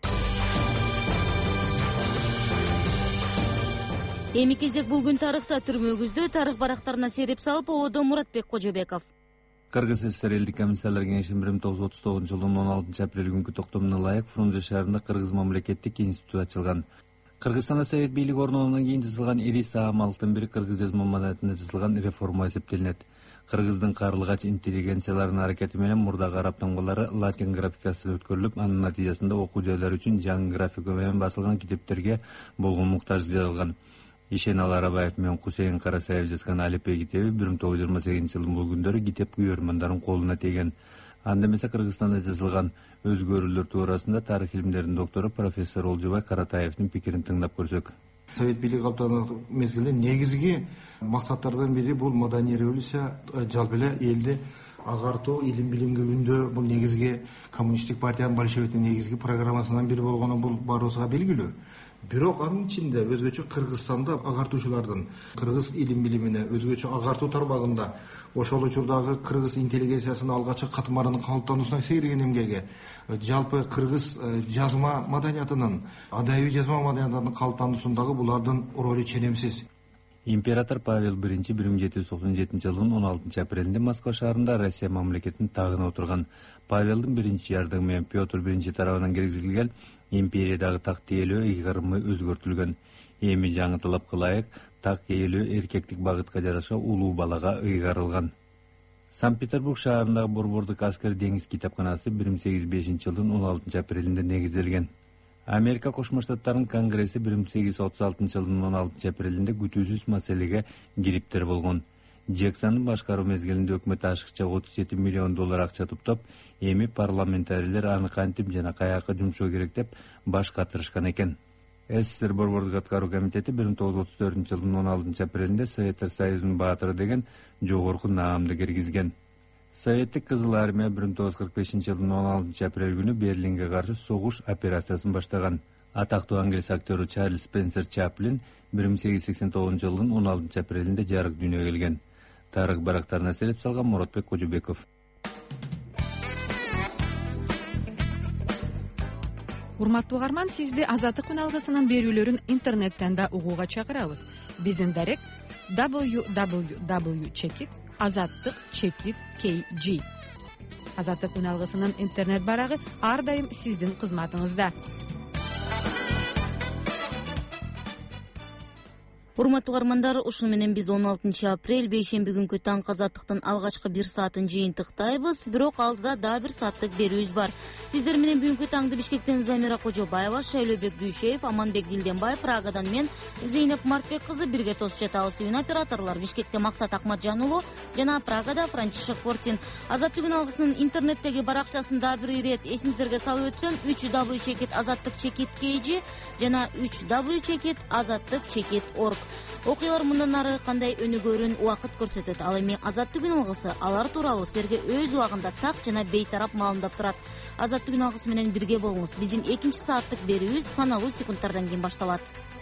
Speaker 1: Эми кезек бул күн тарыхта түрмөгүздө тарых барактарына сереп салып ободо Муратбек Кожобеков.
Speaker 3: Кыргыз ССР элдик комиссиялар кеңешинин бир миң тогуз жүз отуз тогузунчу жылдын он алтынчы апрель күнкү токтомуна ылайык Фрунзе шаарында Кыргыз мамлекеттик институту ачылган. Кыргызстанда совет бийлиги орногондон кийин жазылган ири саамалыктын бири кыргыз жазма маданиятында жазылган реформа эсептелинет. Кыргыздын карлыгач интеллигенцияларынын аракети менен мурдагы араб таңбалары латин графикасына өткөрүлүп, анын натыйжасында окуу жайлары үчүн жаңы графика менен басылган китептерге болгон муктаждык жаралган. Ишенал Арабаев менен Кусейин Карасаев жазган Алепе китеби бир миң тогуз жүз жыйырма сегизинчи жылдын бул күндөрү китеп күйөрмандардын колуна тийген. Анда эмесе Кыргызстанда жазылган өзгөрүүлөр туурасында тарых илимдеринин доктору профессор Олжобай Каратаевдин пикирин тыңдап көрсөк.
Speaker 6: Совет бийлиги калыптанган мезгилде негизги максаттардан бири бул маданий революция, жалпы эле элди агартуу, илим билимге үндөө. Бул негизги коммунисттик партиянын большевиктин негизги программасынан бири болгону бул баарыбызга белгилүү. Бирок анын ичинде өзгөчө Кыргызстанда агартуучулардын кыргыз илим билимине өзгөчө агартуу тармагында ошол учурдагы кыргыз интеллигенциясынын алгачкы катмарынын калыптануусуна сейирген эмгеги, жалпы кыргыз жазма маданиятынын, адабий жазма маданиятынын калыптануусундагы булардын ролу ченемсиз.
Speaker 3: Император Павел биринчи бир миң жети жүз токсон жетинчи жылдын он алтынчы апрелинде Москва шаарында Россия мамлекетинин тагына отурган. Павелдин биринчи жардыгы менен Петр биринчи тарабынан киргизилген империядагы так ээлөө ыйгарымы өзгөртүлгөн. Эми жаңы талапка ылайык так ээлөө эркектик багытка жараша улуу балага ыйгарылган. Санкт-Петербург шаарындагы Борбордук аскер деңиз китепканасы бир миң сегиз жүз бешинчи жылдын он алтынчы апрелинде негизделген. Америка Кошмо Штаттарынын конгресси бир миң сегиз жүз отуз алтынчы жылдын он алтынчы апрелинде күтүүсүз маселеге кириптер болгон. Джексондун башкаруу мезгилинде өкмөт ашыкча отуз жети миллион доллар акча туптап, эми парламентарийлер аны кантип жана каяка жумшоо керек деп баш катырышкан экен. СССР Борбордук аткаруу комитети бир миң тогуз жүз отуз төртүнчү жылдын он алтынчы апрелинде Советтер Союзунун баатыры деген жогорку наамды киргизген. Советтик Кызыл армия бир миң тогуз жүз кырк бешинчи жылдын он алтынчы апрель күнү Берлинге каршы согуш операциясын баштаган. Атактуу англис актёру Чарльз Спенсер Чаплин бир миң сегиз жүз сексен тогузунчу жылдын он алтынчы апрелинде жарык дүйнөгө келген. Тарых барактарына сереп салган Муратбек Кожобеков.
Speaker 12: Урматтуу угарман, сизди Азаттык күн алгысынын берүүлөрүн интернеттен да угууга чакырабыз. Биздин дарек дабл ю дабл ю дабл ю точка чекит азаттык чекит kg. Азаттык күн алгысынын интернет барагы ар дайым сиздин кызматыңызда.
Speaker 1: Урматтуу угармандар, ушуну менен биз он алтынчы апрель бейшемби күнкү таңкы азаттыктын алгачкы бир саатын жыйынтыктайбыз. Бирок алдыда дагы бир сааттык берүүбүз бар. Сиздер менен бүгүнкү таңды Бишкектен Замира Кожобаева, Шайлообек Дүйшеев, Аманбек Дилденбай, Прагадан мен Зейнеп Мартбек кызы бирге тосуп жатабыз. Үн операторлор Бишкекте Максат Акматжан уулу жана Прагада Франчишек Фортин. Азаттык күн алгысынын интернеттеги баракчасын дагы бир ирет эсиңиздерге салып өтсөм, үч дабл ю чекит азаттык чекит kg жана үч дабл ю чекит азаттык чекит орг. Окуялар мындан ары кандай өнүгөрүн убакыт көрсөтөт. Ал эми азаттык күн алгысы алар тууралуу силерге өз убагында так жана бейтарап маалымдап турат. Азаттык күн алгысы менен бирге болуңуз. Биздин экинчи сааттык берүүбүз саналуу секундтардан кийин башталат.